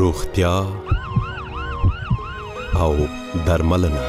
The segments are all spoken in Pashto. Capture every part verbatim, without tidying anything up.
روغتیا او درملنه.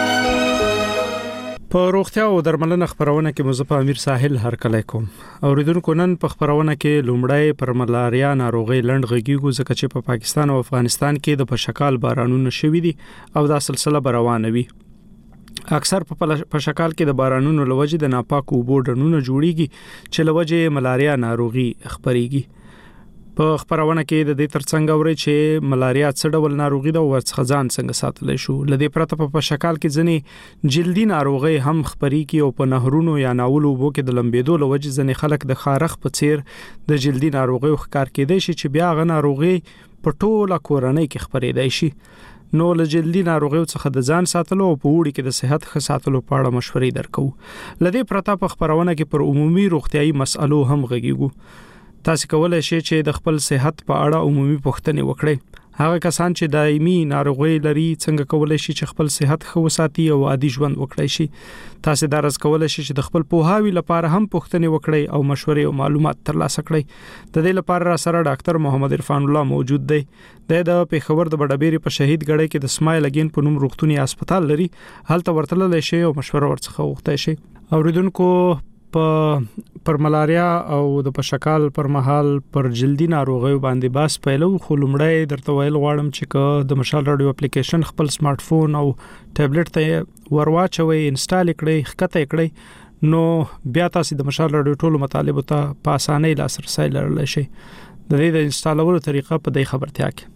په روغتیا او درملنه خبرونه کې مزه امیر ساحل هرکلی کوم. اوریدونکو نن په خبرونه کې لومړی پر ملاریا ناروغي لند غږیږو ځکه چې په پاکستان او افغانستان کې د پشکال بارانونه شوي دي او دا سلسله روانه وي. اکثر په پشکال کې د بارانونو لوجې د ناپاکو اوبو ډنډونه جوړیږي چې لوجې ملاریا ناروغي خبريږي. په خبرونه کې د دې ترڅنګ اوري چې ملاریا څه ډول ناروغي ده او څنګه ځان څنګه ساتلی شو. لدې پرته په پشکال کې ځنې جلدي ناروغي هم خبريږي او په نهرونو یا ناولو وبو کې د لمبېدو لوجې ځنې خلک د خارخ په څیر د جلدي ناروغي ښکار کېدای شي چې بیا غ ناروغي په ټوله کورنۍ کې خبرېدای شي. نو له جلدي ناروغیو څخه د ځان ساتلو او په وړي کې د صحت ښه ساتلو په اړه مشورې درکو. لدې پرته په خبرونه کې پر عمومي روغتيایي مسألو هم غږیږو. تاسو کولای شئ چې د خپل صحت په اړه عمومي پوښتنې وکړئ. هغه کسان چې دایمي ناروغي لري څنګه کولای شي چې خپل صحت ښه وساتي او عادي ژوند وکړي شي. تاسو دا راز کولای شئ چې د خپل پوهاوي لپاره هم پوښتنې وکړئ او مشورې او معلومات ترلاسه کړئ. د دې لپاره را سره ډاکټر محمد عرفان الله موجود دی. د پیښور د بډابېری په شهید ګړی کې د سمایل اگین په نوم روغتوني هسپتال لري. هلته ورتللی شي او مشوره ورڅخه وغوښتئ شي. اوریدونکو په پر ملاریا او د پشکال پر مهال پر جلدی ناروغي باندې باس پیلو. خو لمړی درته ویل غواړم چې د مشال رادیو اپلیکیشن خپل سمارټ فون او ټابلیټ ته ورواچوي، انسټال کړئ، ښکته کړئ، نو بیا تاسو د مشال رادیو ټولو مطالبه ته په اسانۍ لاسرسي لرلی شئ. د دې د انسټالولو طریقه په دې خبرتیا کې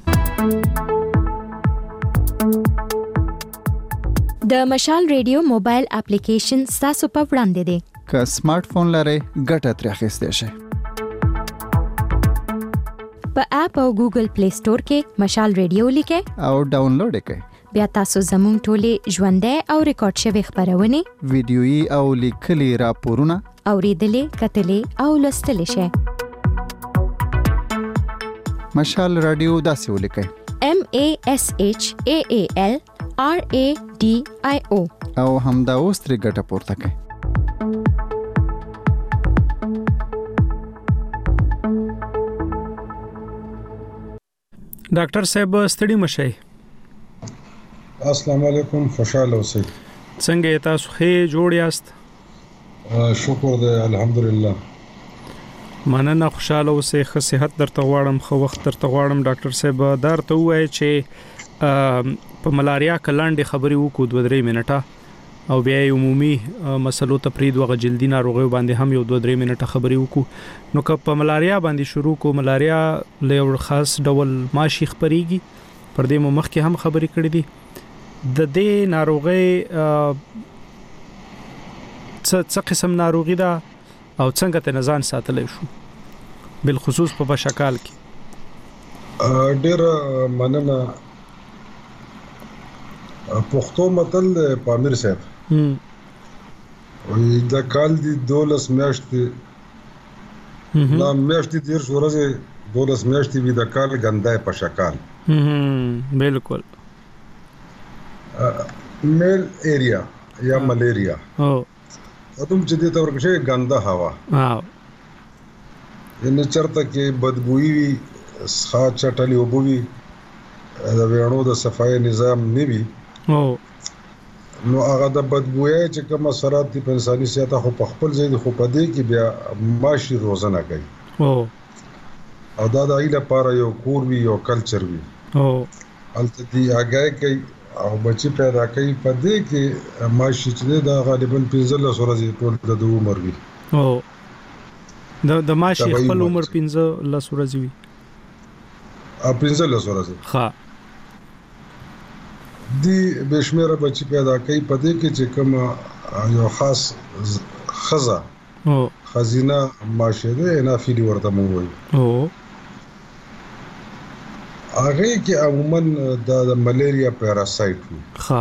د مشال رادیو موبایل اپلیکیشن تاسو په وړاندې دی. که سمارټ فون لرئ ګټه ترې اخیستی شئ. په اپ او ګوګل پلی سٹور کې مشال رادیو لیکئ او ډاونلوډ کړئ. بیا تاسو زموږ ټولې ژوندۍ او ریکارډ شوی خبرونه ویډیويي او لیکلي راپورونه اوریدلې، کتلې او لوستلې شئ. مشال رادیو داسې ولیکئ: M A S H A A L R A D I O او همدا اوس ترې ګټه پورته کړئ. ډاکټر صاحب ستړي مشئ. السلام علیکم، خوشاله اوسئ. څنګه تاسو ښه جوړ یاست؟ شکر دی، الحمدلله. مننه، خوشاله اوسئ، ښه صحت درته غواړم، ښه وخت درته غواړم. ډاکټر صاحب درته وایي چې په ملاریا کلاندې خبرې وکړو دوه درې منټه او بیا عمومي مسلو ته پرې دوه جلدي ناروغي باندې هم یو دوه درې منټه خبرې وکړو. نو که په ملاریا باندې شروع کو، ملاریا له یو خاص ډول ماشي خبريږي، پر دې مو مخکې هم خبرې کړې دي. د دې ناروغي څه څه قسم ناروغي ده او څنګه ته نزان ساتلی شو بالخصوص په پشکال کې؟ ډېر مننه. پښتو متل پامیر صاحب وي د کال دی دولس میاشتې لا میاشتې دیر ورځې دولس میاشتې وي د کال ګندای پشکال. بالکل. میل ایریا یا ملیریا او ادم چې د تور کې ګنده هوا ها ان چرته کې بدبوئی وي، ښه چټلی وبوي، د ویانو د صفای نظام نیوي او نو هغه د بدبوئی چې کوم اثرات دي په انساني صحت خو په خپل ځای خو په دې کې بیا ماشي روزنه کوي او او دا د ایله لپاره یو کور وی یو کلچر وی او الته دی هغه کوي او بچی پیدا کوي په دې کې ماشي چې دا غالبا پنځه ورځې ټول د عمر وی او د د ماشي خپل عمر پنځه ورځې وی ا پنځه ورځې ها دی بشمیره بچی پیدا کوي په دې کې چې کوم یو خاص خزا او خزینه ماشه ده نه فیلی ورته مو وي او هغه کې عموما د ملیریا پیراسایت وي. ها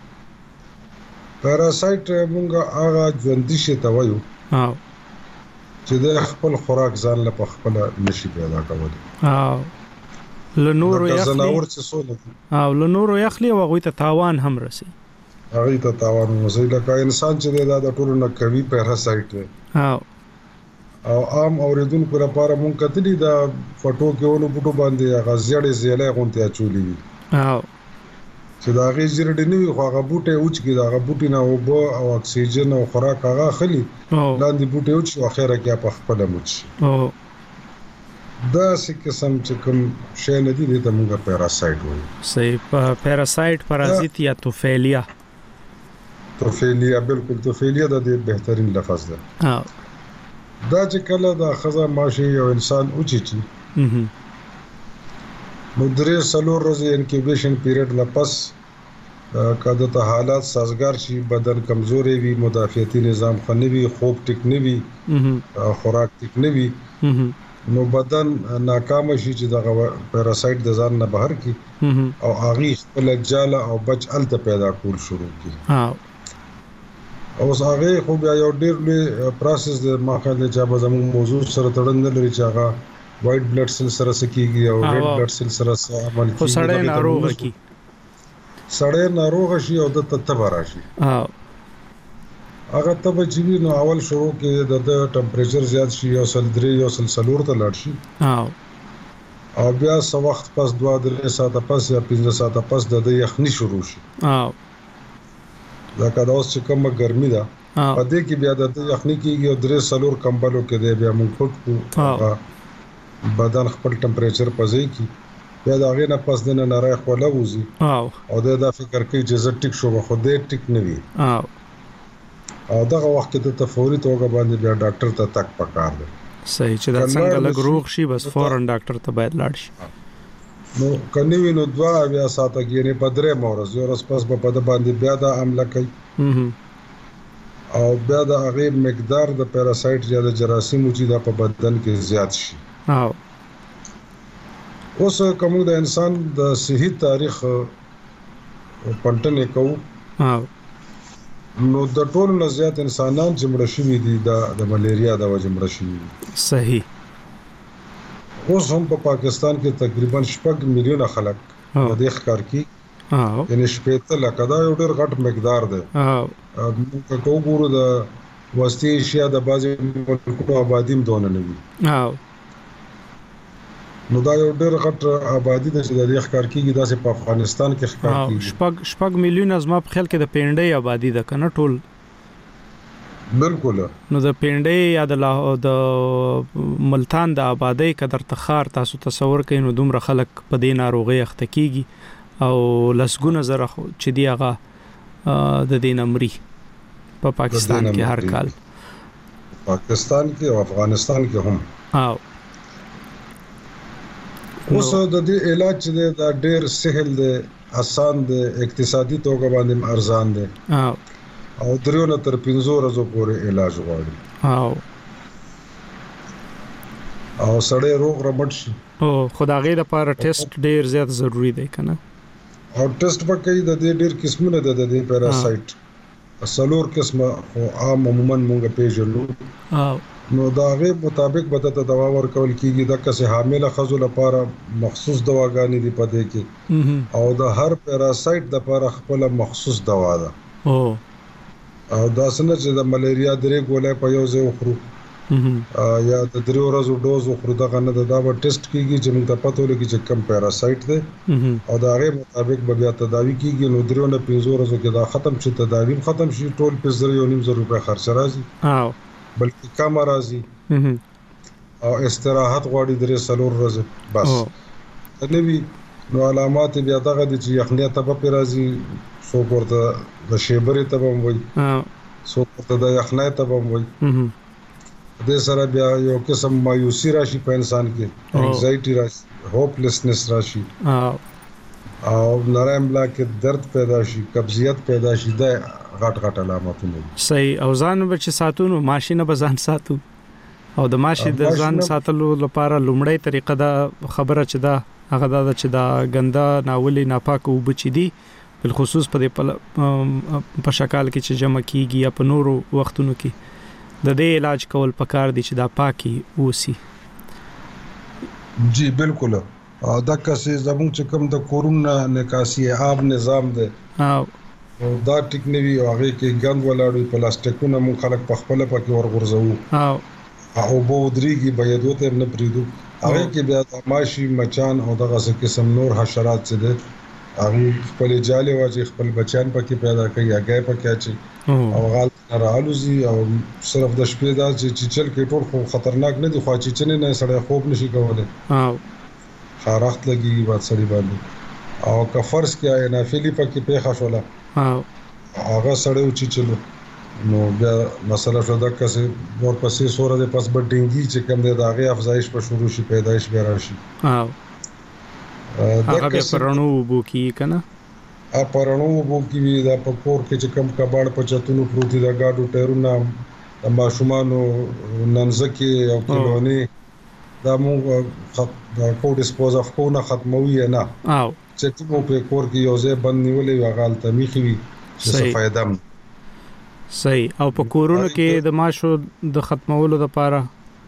پیراسایت مونږه هغه ژوندۍ شي ته وایو او چې د خپل خوراک ځان له په خپل نشي پیدا کولی او لنورو یخلی او لنورو یخلی او هغوی ته تاوان هم رسي. هغوی ته تاوان رسي لکه انسان چې دا د ټولو نه قوي پیراسایت دی او او عام اوریدونکو لپاره مونږ کتلی دا فټو کې ونو بوټو باندې هغه زیړې زیلې غونته اچولې وي او چې دا غي زیړې نه وي خو هغه بوټي اوچ کې دا هغه بوټي نه اوبو او اکسیجن او خوراک هغه خلی لاندې بوټي اوچ او اخره کې په خپل موچ او دا څه قسم چې کوم شی نه دي د موږ پیراسایت وایي صحیح پیراسایت پارازیت یا توفیلیا توفیلیا بالکل توفیلیا د دې بهترین لفظ ده ها دا چې کله د خزا ماشي او انسان اوچی چی نو درې سلور ورځې انکیوبیشن پیریډ لا پس کله ته حالات سازگار شي بدن کمزوري وي مدافعتي نظام خنوي خوب ټیک نه وي خوراک ټیک نه وي نو بدن ناکام شي چې دغه پیراسایت د ځان نه بهر کی او اغي خپل جاله او بچ الته پیدا کول شروع کی ها او هغه خو بیا یو ډیر لوی پروسس د ماخذ چې به زموږ موضوع سره تړند لري چې هغه وایټ بلډ سیل سره سکیږي او ریډ بلډ سیل سره عمل کوي سړی ناروغ کی سړی ناروغ شي او د تتبه راشي ها هغه تبه چې نو اول شروع کې د ټمپریچر زیات شي او سل درې او سل سلور ته لاړ شي ها او بیا څو وخت پس دوه درې ساعته پس یا پنځه ساعته پس د یخني شروع شي ها دا کدا اوس چې کومه ګرمي ده په دې کې بیا د یخني کېږي او درې سلور کمبلو کې دی بیا موږ پټ کو بدن خپل ټمپریچر پځي کی بیا دا غي نه پس د نه راي خپل وځي او دا فکر کوي چې زه ټیک شوم خو دې ټیک نه وي او دغه وخت کې د تفوري توګه باندې بیا ډاکټر ته تک پکار دی صحیح چې دا څنګه لګ روغ شي بس فورن ډاکټر ته باید لاړ شي نو کني وینو دوا بیا ساته کې نه پدره مورز یو رس پس په پد باندې بیا دا عمله کوي او بیا د هغه مقدار د پیراسایت یا د جراثیم چې د په بدن کې زیات شي او اوس کوم د انسان د صحي تاریخ پنټنې کوو او نو د ټولو نه زیات انسانان چې مړ شوي دي د ملیریا د وجې مړ شوي دي صحیح اوس هم په پاکستان کې تقریبا شپږ میلیونه خلک د دې ښکار کی او یعنی شپږ لکه دا یو ډېر غټ مقدار دی او موږ کو ګورو د وسطي ایشیا د بعضي ملکونو آبادی هم دونه نه وي او نو دا یو ډېر غټ آبادی د چې د دې ښکار کیږي داسې په افغانستان کې ښکار کیږي شپږ شپږ میلیونه زما په خیال کې د پینډۍ آبادی ده کنه ټول بالکل نو د پینډۍ یا د د ملتان د آبادی قدر تخار تاسو تصور کئ نو دومره خلک په دې ناروغي اخته کیږي او لسګونه زره چې دی هغه د دې نمرې په پاکستان کې هر کال پاکستان کې او افغانستان کې هم او اوس د دې علاج چې دا ډېر سهل دی آسان دی اقتصادي توګه باندې ارزان دی او او درو نه تر پنځو ورځو پورې علاج غواړي او او سړی روغ رمټ شي او خدای لپاره ټیسټ ډېر زیات ضروری دی کنه او ټیسټ به کوي د دې ډېر قسمونه د دې پیراسایت سلور قسمه او عام عموما موږ پیژنو او نو دا غي مطابق به ته دوا ورکول کیږي د کسه حامله خزو لپاره مخصوص دواګانې دي پدې کې او د هر پیراسایت لپاره خپل مخصوص دوا ده او او دا څنګه چې د ملیریا درې ګولې په یو ځای خورو یا د درې ورځو ډوز خورو دا غنه د دا به ټیسټ کیږي چې موږ ته پته ولګي چې کوم پیراسایت ده او دا غي مطابق به بیا تداوی کیږي نو درې نه پنځه ورځو کې دا ختم شي تداوی ختم شي ټول په زر یو نیم زر روپے خرچ راځي او بلکې کم راځي او استراحت غواړي درې سلور ورځې بس نوی نو علامات بیا دغه د چې یخنی ته په راځي سو پورته د شیبرې ته هم وای سو پورته د یخنی ته هم وای د سره بیا یو قسم مایوسی راشي په انسان کې انزایټي راشي هوپلسنس راشي او نرم بلا کې درد پیدا شي قبضیت پیدا شي د غټ غټ علاماتونه صحیح او ځان بچ ساتونو ماشینه بزان ساتو او د ماشي د ځان ساتلو لپاره لومړی طریقه دا خبره چې دا هغه دا چې دا ګنده ناولي ناپاک او بچی دي بل خصوص په په شکل کې چې جمع کیږي یا په نورو وختونو کې د دې علاج کول پکار دي چې دا پاکي وسی جی بالکل دا کسې زموږ چې کوم د کورونا نکاسي آب نظام دی او دا ټیک نیوی او هغه کې ګند ولاړوي پلاستیکونه مون خلک په خپل پکې ورغورځو او او بو دريږي بيدو ته نه پریدو هغه کې بیا د ماشي مچان او دغه څه قسم نور حشرات څه دي هغه خپل جاله واجی خپل بچان پکې پیدا کوي هغه پکې اچي او غال رالوزي او صرف د شپې دا چې چل کې ټول خو خطرناک نه دي خو چې چنه نه سړی خوب نشي کولای او خارخت لګي وات سړی باندې او که فرض کې نافلی پکې پیښه شوله او هغه سړی چې چلو نو بیا مسله شو د کسه ور پسې سوره د پس بډینګي چې کوم د داغه افزایش په شروع شي پیدایش به راشي او هغه به پرونو بو کی کنه ا پرونو بو کی دا په کور کې چې کوم کباړ په چتونو پروتي دا گاډو ټیرونه د ماشومانو ننځکي او کلونی دا موږ د کو ډیسپوز اف کو نه ختموي نه او چې مو په کور کې یو ځای بند نیولې وغال ته میخي چې څه فائدہ صحیح او په کورونو کې د ماشو د ختمولو لپاره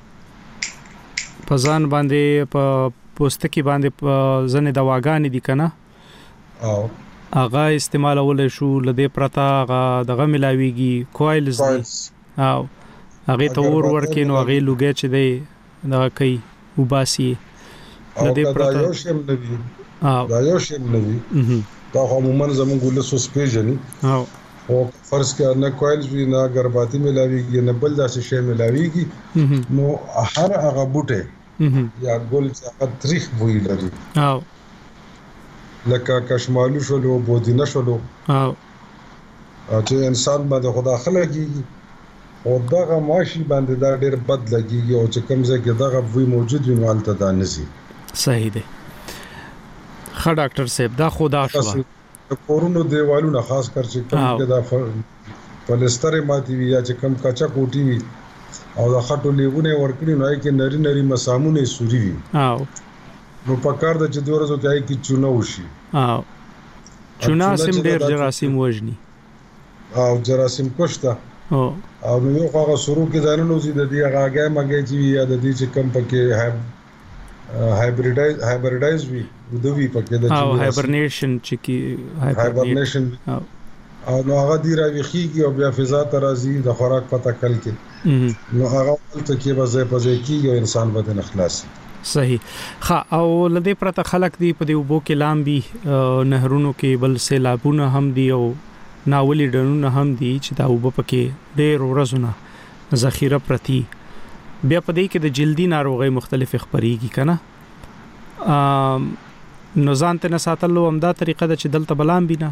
په ځان باندې په پوستکی باندې په ځنې دواګانې دي کنه او هغه استعمالول شو لدې پرتا هغه دغه ملاويږي کوایلز دي او هغه تور ورکې نو هغه لوګي چې دی دا کوي وباسي لدې پرتا یو شیم نوي او دا یو شیم نوي دا عموما زموږ له سسپیژن او او فرض کې نه کوایلز وی نه غرباتي ملاويږي نه بل داسې شی ملاويږي نو هر هغه بوټه یا ګل چې هغه تاریخ وی لري او لکه کشمالو شلو بودینه شلو او چې انسان باندې خدا خلګي او دغه ماشي باندې دا ډېر بد لګيږي او چې کوم ځای کې دغه وی موجود وي مالته دا نزي صحیح دی ښه ډاکټر صاحب دا خدا شوا د کورونو دیوالونه خاص کر چې کوم کې دا پلستر ماتي وي یا چې کوم کچا کوټي وي او د خټو لیونه ورکړي نو کې نری نری مسامونه سوري وي او نو پکار د چې دورزو کې کې چونه وشي او چونه سم ډیر جراثیم وژني او جراثیم کوشته او او نو یو هغه شروع کې ځانونو زی د دې هغه مګي چې یا د دې چې کوم پکې هاي هایبریډایز هایبریډایز وي دوی پکې د او هایبرنیشن چې کی هایبرنیشن او نو هغه دی راويخيږي او بیا فضا ته راځي د خوراک پته کل کې نو هغه ته کې وځي پځي کې یو انسان بدن اخلاصي صحیح ها او لدې پرته خلق دی په دې وبو کې لامبي نهرونو کې بل سیلابونه هم دی او ناولي ډنونه هم دي چې دا وب پکې ډېر ورځونه ذخیره پرتی بیا په دې کې د جلدي ناروغي مختلف خبريږي کنه ا نو ځان ته نه ساتلو همدا طریقه د چې دلته بلام بینه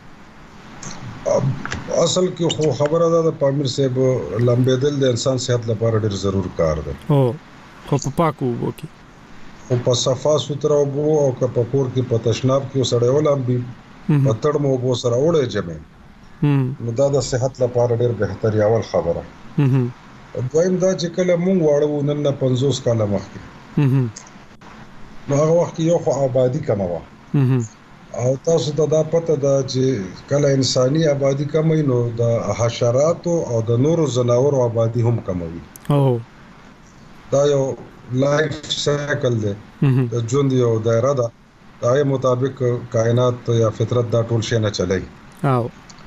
اصل کې خو خبره ده د پامیر صاحب لمبېدل د انسان صحت لپاره ډېر ضرور کار دی او خو په پاکو وکي او په صفا سوتره وو او که په کور کې په تشناب کې وسړې ولامبي په تړ مو وو سره وړې جمع نو دا د صحت لپاره ډېر بهتري اول خبره دویم دا چې کله مونږ واړو نن نه پنځوس کاله مخکې نو هغه وخت یو خو آبادی کمه وه او تاسو ته دا پته ده چې کله انساني آبادی کمه نو د حشراتو او د نورو ځناورو آبادی هم کموي او دا یو لایف سایکل دی د ژوند یو دایره ده دا یې مطابق کائنات یا فطرت دا ټول شی نه چلای او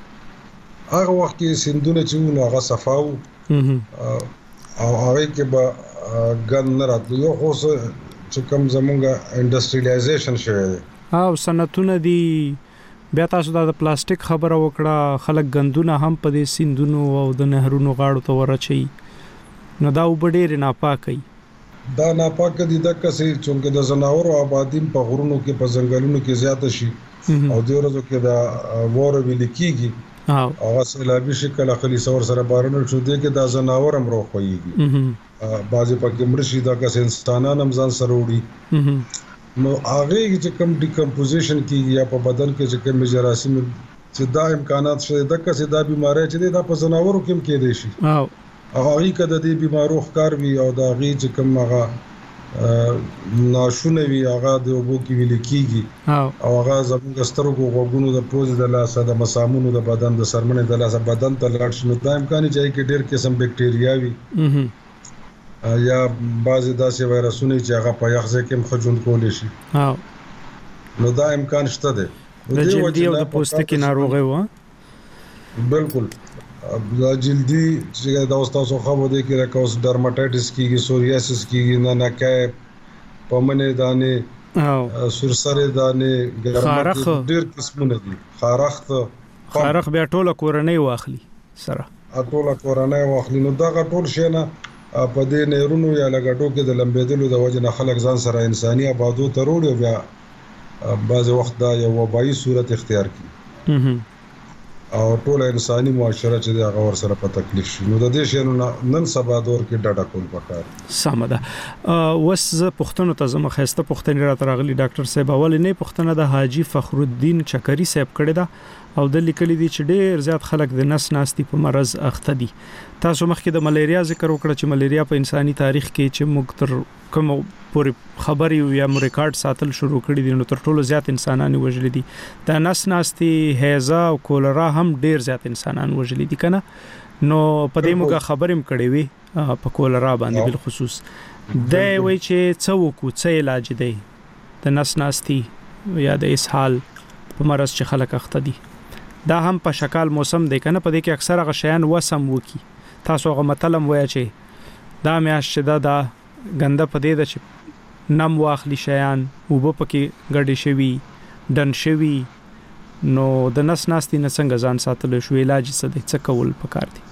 هغه وخت کې سندونه چې نو هغه صفاو او هغه کې به ګن نه راتلو یو خو چې کوم زمونږه انډستریالایزیشن شوی دی او صنعتونه دي بیا تاسو د پلاستیک خبره وکړه خلک غندونه هم په دې سیندونو او د نهرونو غاړو ته ورچي نو دا وبډېر ناپاکي دا ناپاک دي د کسې چې د زناورو آبادی په غرونو کې په ځنګلونو کې زیات شي او د ورځو کې دا وور ویل کیږي او هغه سیلابي شکل اخلي سور سره بارونه شو دي کې دا زناور هم روخويږي بعضی پکې مړ شي دا کس انسانان هم ځان سره وړي نو هغه چې کوم ډیکمپوزیشن کیږي یا په بدن کې چې کوم جراثیم چې دا امکانات شته د کسې دا بيماري چې دا په زناورو کې کې دي شي او هغه کده د بیمارو ښکار وي او دا غي چې کوم هغه ناشونه وي هغه د وبو کې ویل کیږي او هغه زموږ سترګو غوګونو د پوز د لاسه د مسامونو د بدن د سرمنې د لاسه بدن ته لاړ شي نو دا امکان چې کې ډېر قسم بکټریا وي یا بعضی داسې وایرسونه چې هغه په یخ ځای کې مخجون کول شي نو دا امکان شته دی د جلدی او د پوستکي ناروغي و بالکل دا جلدی چې دا تاسو خو دې کې لکه اوس ډرماټایټس کیږي سوریاسس کیږي نه نه کې پمنه دانه او سرسره دانه خارخ ډیر قسمونه دي خارخ خارخ بیا ټوله کورنۍ واخلي سره ټوله کورنۍ واخلي نو دا ټول شي نه په دې نهرونو یا لګټو کې د لمبېدلو د وجه نه خلک ځان سره انساني آبادو ته وروړي بیا بعض وخت دا یو وبایي صورت اختیار کړي او ټول انساني معاشره چې دا غور سره په تکلیف شي نو د دې شنو نن سبا دور کې ډاډه کول پکار سمده وس پښتون ته زما خسته پښتون را ترغلي ډاکټر صاحب اول نه پښتنه د حاجی فخر الدین چکری صاحب کړی دا او د لیکلي دي چې ډېر زیات خلک د نس ناستي په مرز اخته دي تاسو مخکې د ملیریا ذکر وکړه چې ملیریا په انساني تاریخ کې چې موږ تر کوم پورې خبري یا ریکارډ ساتل شروع کړی دي نو تر ټولو زیات انسانان وژل دي د نس ناستي هیزا او کولرا هم ډېر زیات انسانان وژل دي کنه نو په دې موږ خبرم کړې وي په کولرا باندې بل خصوص دا وایي چې څوک څه علاج دی د نس ناستي یا د اسهال په مرز چې خلک اخته دي دا هم په شکل موسم دی کنه په دې کې اکثره غشیان وسم وکي تاسو غو متلم وای چې دا میاش چې دا دا غنده په دې د چې نم واخلی شیان او په پکې غړي شوی دن شوی نو د نس ناستي نه څنګه ځان ساتل شو علاج څه دی څه کول پکار دي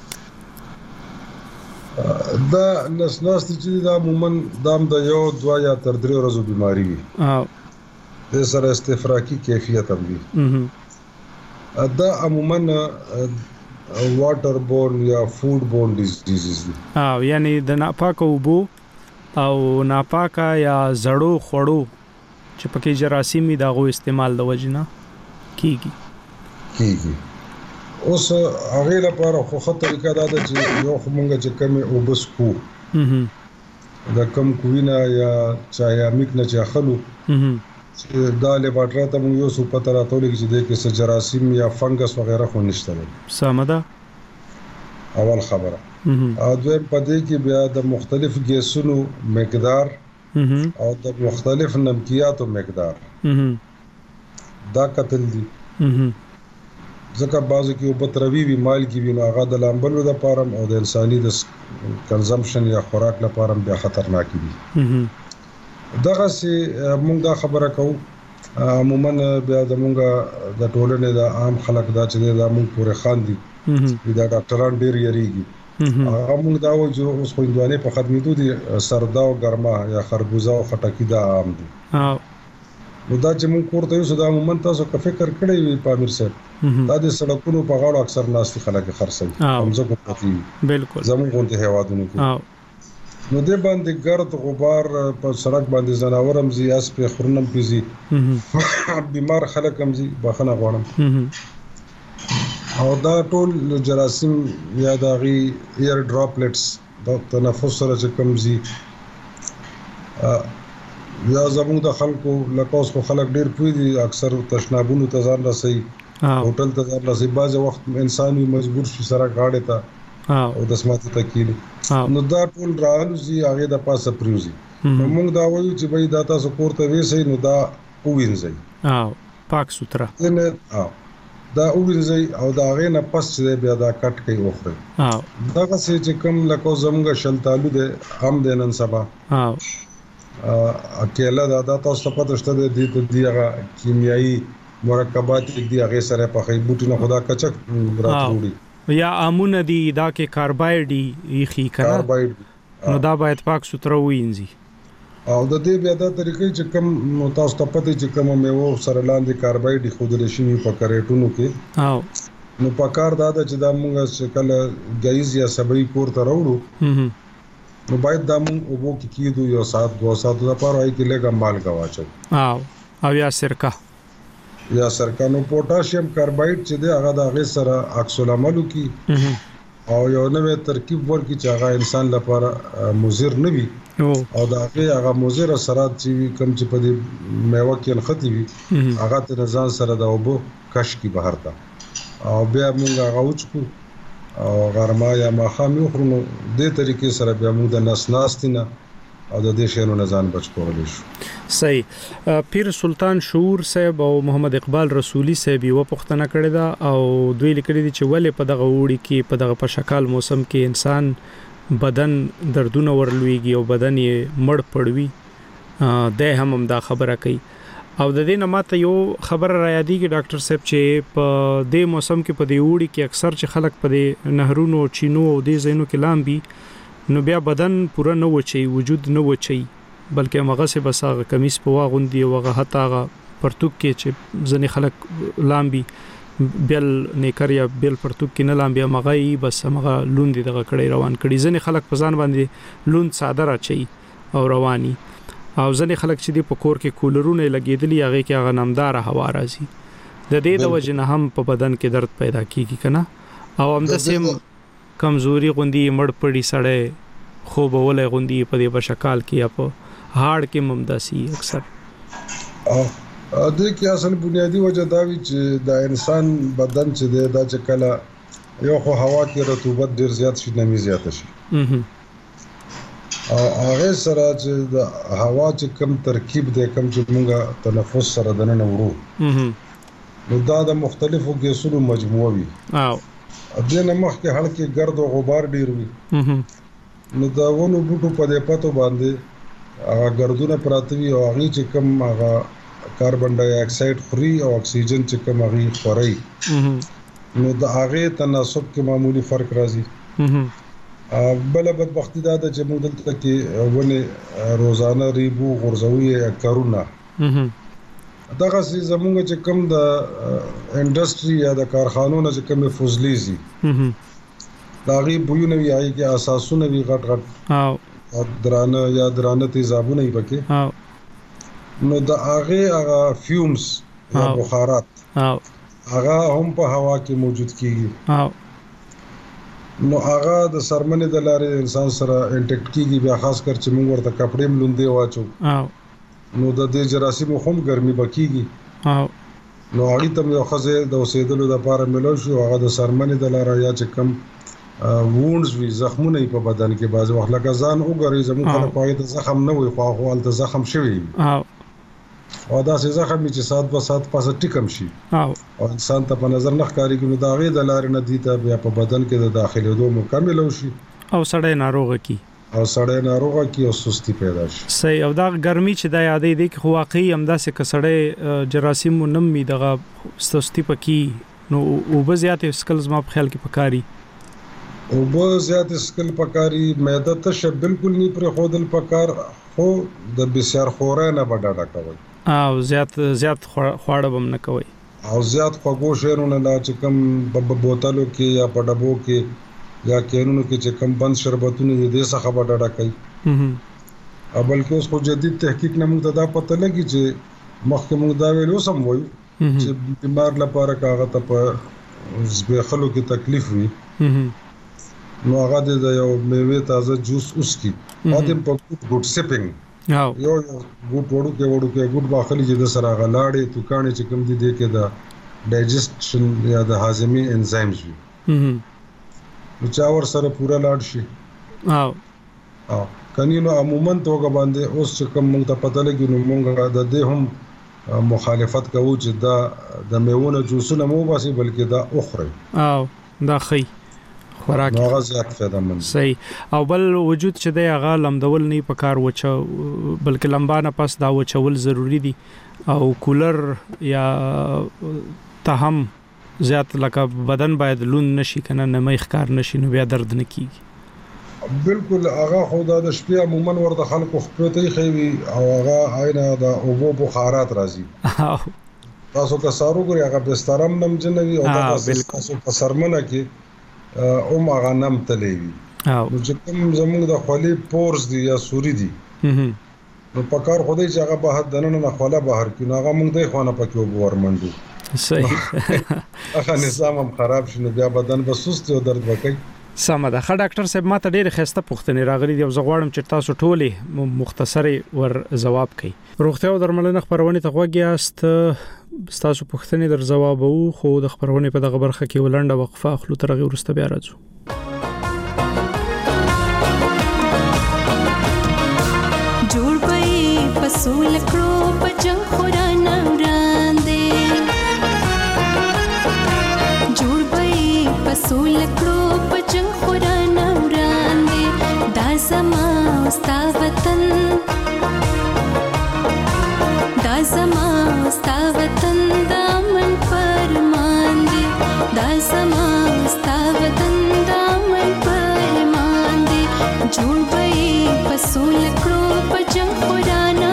دا نس ناستي چې دا عموما دام د یو دوا یا تر درې ورځې بیماری وي او د سره استفراقی کیفیت هم وي دا عموما واټر بورن یا فود بورن ډیزیزز دي او یعنی د ناپاکو اوبو او ناپاکه یا زړو خړو چې پکې جراثیمي دغه استعمال د وجنه کیږي کیږي اوس هغه لپاره خو خطر طریقه دا ده چې یو خمونګه چې کم اوبس کو دا کم کوینا یا چایا میک نه چاخلو دا لیبارټری ته موږ یو څه پته راټولې چې د کې څه جراثیم یا فنګس وغیرہ خو نشته سمده اول خبره او دویم پدې کې بیا د مختلف ګیسونو مقدار او د مختلف نمکیاتو مقدار دا قتل دي ځکه بعضو کې او بتروي وی مال کې وی نو هغه د لامبلو د پارم او د انساني د کنزمپشن یا خوراک لپاره بیا خطرناک دي دغه سي مونږ دا خبره کوو عموما بیا د مونږه د ټولنې د عام خلک دا چې دا مونږ پورې خان دي دا ډاکټران ډیر یریږي هغه مونږ دا وایو چې اوس خوندوانه په خدمتو دي سردا او ګرما یا خربوزه او خټکی دا عام دي نو دا چې مونږ کوړته یو صدا عموما تاسو کا فکر کړی وي پامیر صاحب دا د سړکونو په غاړه اکثر ناس خلک خرڅوي همزه کو پتی بالکل زموږ غونډه هوادونو کې نو دې باندې ګرد غبار په سړک باندې زناورم زی اس په خورنم پیزي بیمار خلک هم زی بخنه غوړم او دا ټول جراثیم یا داغي ایر ډراپلټس د تنفس سره چې کوم زی یا زموږ د خلکو لکوس خو خلک ډیر پوي دي اکثر تشنابونو ته ځان راسي هوټل ته ځان راسي بعض وخت انسان مجبور شي سره غاړه ته او د سماعت تکیل نو دا ټول راځي هغه د پاسه پریوزي موږ دا وایو چې بای دا تاسو کوړته وېسي نو دا وینځي او پاک سوتره نه او دا وینځي او دا هغه نه پس چې بیا دا کټ کوي اوخره او دا څه چې کوم لکه زموږ شلتالو ده هم د نن سبا او اکیلا دا د تاسو په پاتشته دي د دیغه کیمیاوي مرکبات دي هغه سره په خې بوټي نه خدا کچک راتوړي یا امونه دي دا کې کاربایډ یخي کنه کاربایډ نو دا باید پاک سوتره وینځي او د دې بیا دا طریقې چې کوم تاسو ته پته چې کوم میوه سره لاندې کاربایډ خو د شي په کریټونو کې او نو په کار دا چې دا موږ شکل غایز یا سبي کور ته راوړو نو باید دا موږ وبو کې کیدو یو سات دو سات لپاره هي کې لګم مال غواچو او او یا سرکه یا سرکانو پوتاشیم کاربایډ چې دی هغه د هغه سره عکس العملو کی او یو نوې ترکیب ورکی چې هغه انسان لپاره مضر نه وي او دا هغه مضر اثرات چې کم چې په دې میوه کې الختی وي هغه ته ځان سره د وبو کش کی بهر تا او بیا موږ هغه وچکو او غرما یا ماخام یو خرونو دې طریقې سره بیا موږ د نس ناستینه او د دې شینو نه ځان بچ کولای شو. صحیح. پیر سلطان شعور صاحب او محمد اقبال رسولی صاحب یو پوښتنه کړې ده او دوی لیکلي دي چې ولې په دغه وړي کې په دغه په شکال موسم کې انسان بدن دردونه ورلويږي او بدن یې مړ پړوي د هم هم دا خبره کوي. او د دې نه ماته یو خبر را یادېږي ډاکټر صاحب چې په دې موسم کې په دې وړي کې اکثر چې خلک په دې نهرونو چینو او دې ځایونو کې لامبي نو بیا بدن پوره نه وچي وجود نه وچي بلکې هغه سه بس هغه کمیس په واغوندي او هغه حتی هغه پرتوک کې چې ځنې خلک لامبي بل نیکر یا بل پرتوک کې نه لامبي هغه بس هغه لوند دغه کړي روان کړي ځنې خلک په ځان باندې لوند ساده راچي او رواني او ځنې خلک چې دی په کور کې کولرونه لګیدلی هغه کې هغه نمدار هوا راځي د دې د وجه نه هم په بدن کې درد پیدا کیږي کنه او هم د سیم کمزوري غوندي مړ پړی سړی خو به ولې غوندي په دې بشکال کې یا په هاړ کې ممداسي اکثر او د کې اصل بنیادی وجه دا وی چې د انسان بدن چې دی دا چې کله یو خو هوا کې رطوبت ډیر زیات شي نمی زیات شي او هغه سره چې د هوا چې کم ترکیب دی کم چې موږ تنفس سره دننه وړو نو دا د مختلفو ګیسونو مجموعه وي او د نه مخکې هلکه ګرد او غبار ډیر وي نو دا ونو بوټو په دې پاتو باندې هغه ګردونه پراته وي او هغه چې کم هغه کاربن ډای اکساید خوري او اکسیجن چې کم هغه خوري نو د هغه تناسب کې معمولی فرق راځي. بل بدبختی دا ده چې موږ دلته کې ونه روزانه ریبو غرزوي کارونه دغه سي زمونږ چې کم د انډستری یا د کارخانو چې کم فوزلیزي دا غي بوونه وی آی کې اساسونه وی غټ غټ او درانه یا درانه تیزابونه یې پکې او نو د هغه هغه فیومز یا بخارات او هغه هم په هوا کې موجود کیږي او نو هغه د سرمنې د لارې انسان سره انټیکټ کیږي بیا خاص کر چې موږ ورته کپڑے ملوندې واچو او نو د دې جراثیم هم ګرمي بکیږي او نو هغه تم یو خزه د اوسېدلو لپاره ملو شو هغه د سرمنې د لارې یا چې کم وونډز وی زخمونه په بدن کې بعض وخت لکه ځان وګوري زموږ خلک وايي ته زخم نه وي خو هغه ولته زخم شوی او او دا چې زخم چې سات په سات پاسه ټیکم شي او او انسان ته په نظر نه ښکاری کوي دا غي د لارې نه دي ته بیا په بدن کې د داخلي دوه مکمل وشي او سړی ناروغ کی او سړی ناروغ کی او سستی پیدا شي. صحیح. او دا ګرمي چې د یادې دي کې واقعي همدا سه کسړی جراثیم نمي دغه سستی پکې نو او به زیات سکلز ما په خیال کې پکاري او به زیات سکل پکاري معده ته بالکل نه پر خودل پکار خو د بسیار خورانه بډاډه کوي او زیات زیات خواړه بم نه کوي او زیات خوږو شیرونه لا چې کم په بوتلو کې یا په ډبو کې یا کینونو کې چې کم بند شربتونه دې څخه بډاډه کوي او بلکې اوس خو جدید تحقیق نه موږ ته دا پته لګي چې مخکې موږ دا ویلو سم وایو چې بیمار لپاره کاغه ته په زبېخلو کې تکلیف وي نو هغه د یو میوه تازه جوس اوس کی اته په ګډ ګډ سیپینګ یو یو ګډ وړو کې وړو کې ګډ باخلي چې د سره غلاړې تو کانې چې کوم دي د کې د ډایجستشن یا د هاضمي انزایمز وي نو چا ور سره پورا لاړ شي او او کني نو عموما توګه باندې اوس چې کوم موږ ته پته لګي نو موږ د دې هم مخالفت کوو چې دا د میوونه جوسونه مو باسي بلکې دا اخرى او دا خي خوراک نو زیات فائدہ مند. صحیح. او بل وجود چې د هغه لمدول نه په کار وچو بلکې لمبانه پس دا وچول ضروری دي او کولر یا تهم زیات لکه بدن باید لون نشي کنه نه مخ کار نشي نو بیا درد نه کیږي. بالکل هغه خدا د شپې عموما ورته خلکو خپلته خوي او هغه عینه د اوبو بخارات راځي تاسو که سارو ګری هغه بسترم نم جنوي او تاسو په سرمنه کې اوم هغه نم تلوي او چې کوم زموږ د خولي پورز دي یا سوري دي نو په کار خدای چې هغه بهر دننه نه خوله بهر کې نو هغه موږ د خوانه پکې وبور منډو. صحیح. هغه نظام هم خراب شنو بیا بدن به سست او درد وکړي. سمه ده. ښه ډاکټر صاحب ماته ډېر خسته پوښتنې راغلي دي او زه غواړم چې تاسو ټولې مختصرې ور جواب کړئ. روغتیا او درملنه خبرونه ته غوږی است تاسو پوښتنې در جوابو خو د خبرونه په دغه برخه کې ولنډه وقفه اخلو تر هغه وروسته بیا راځو. پسول کړو په جنگ خورانه وړاندې جوړ به پسول کړو په جنگ خورانه وړاندې دا زما ستا وطن دا زما ستا وطن دا من فرمان دی دا زما ستا وطن دا من فرمان دی جوړ به پسول کړو په جنگ خورانه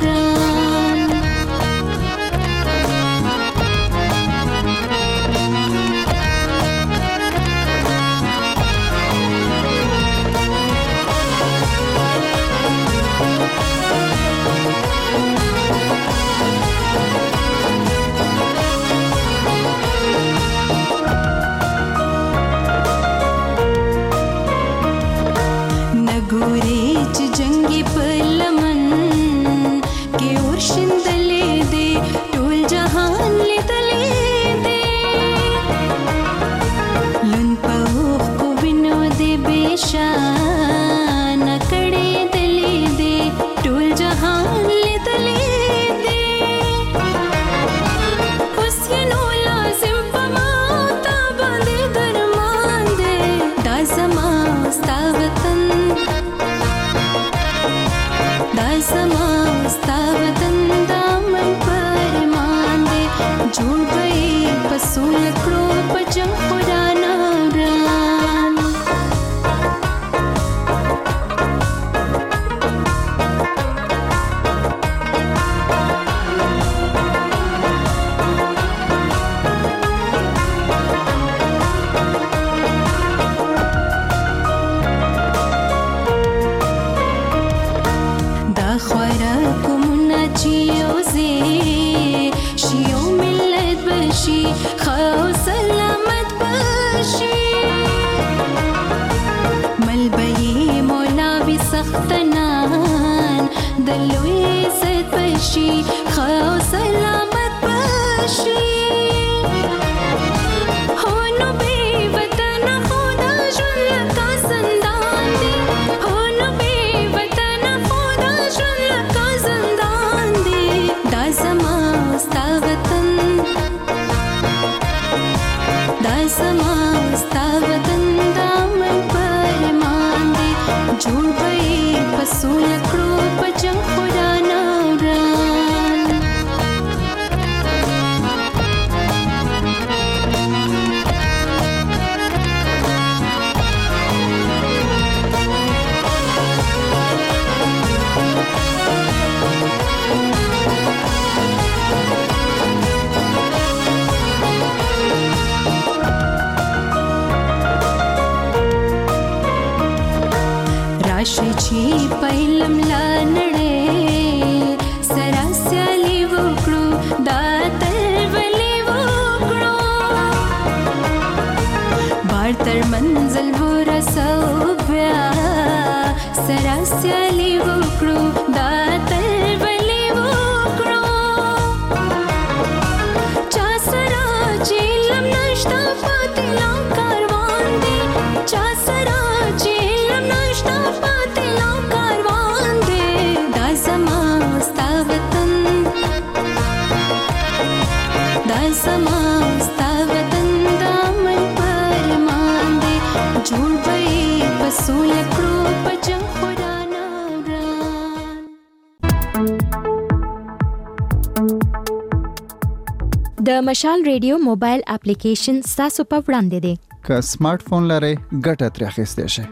د مشال ریډیو موبایل اپلیکیشن تاسو په وړاندې دی که سمارټ فون لرئ ګټه ترې اخیستی شئ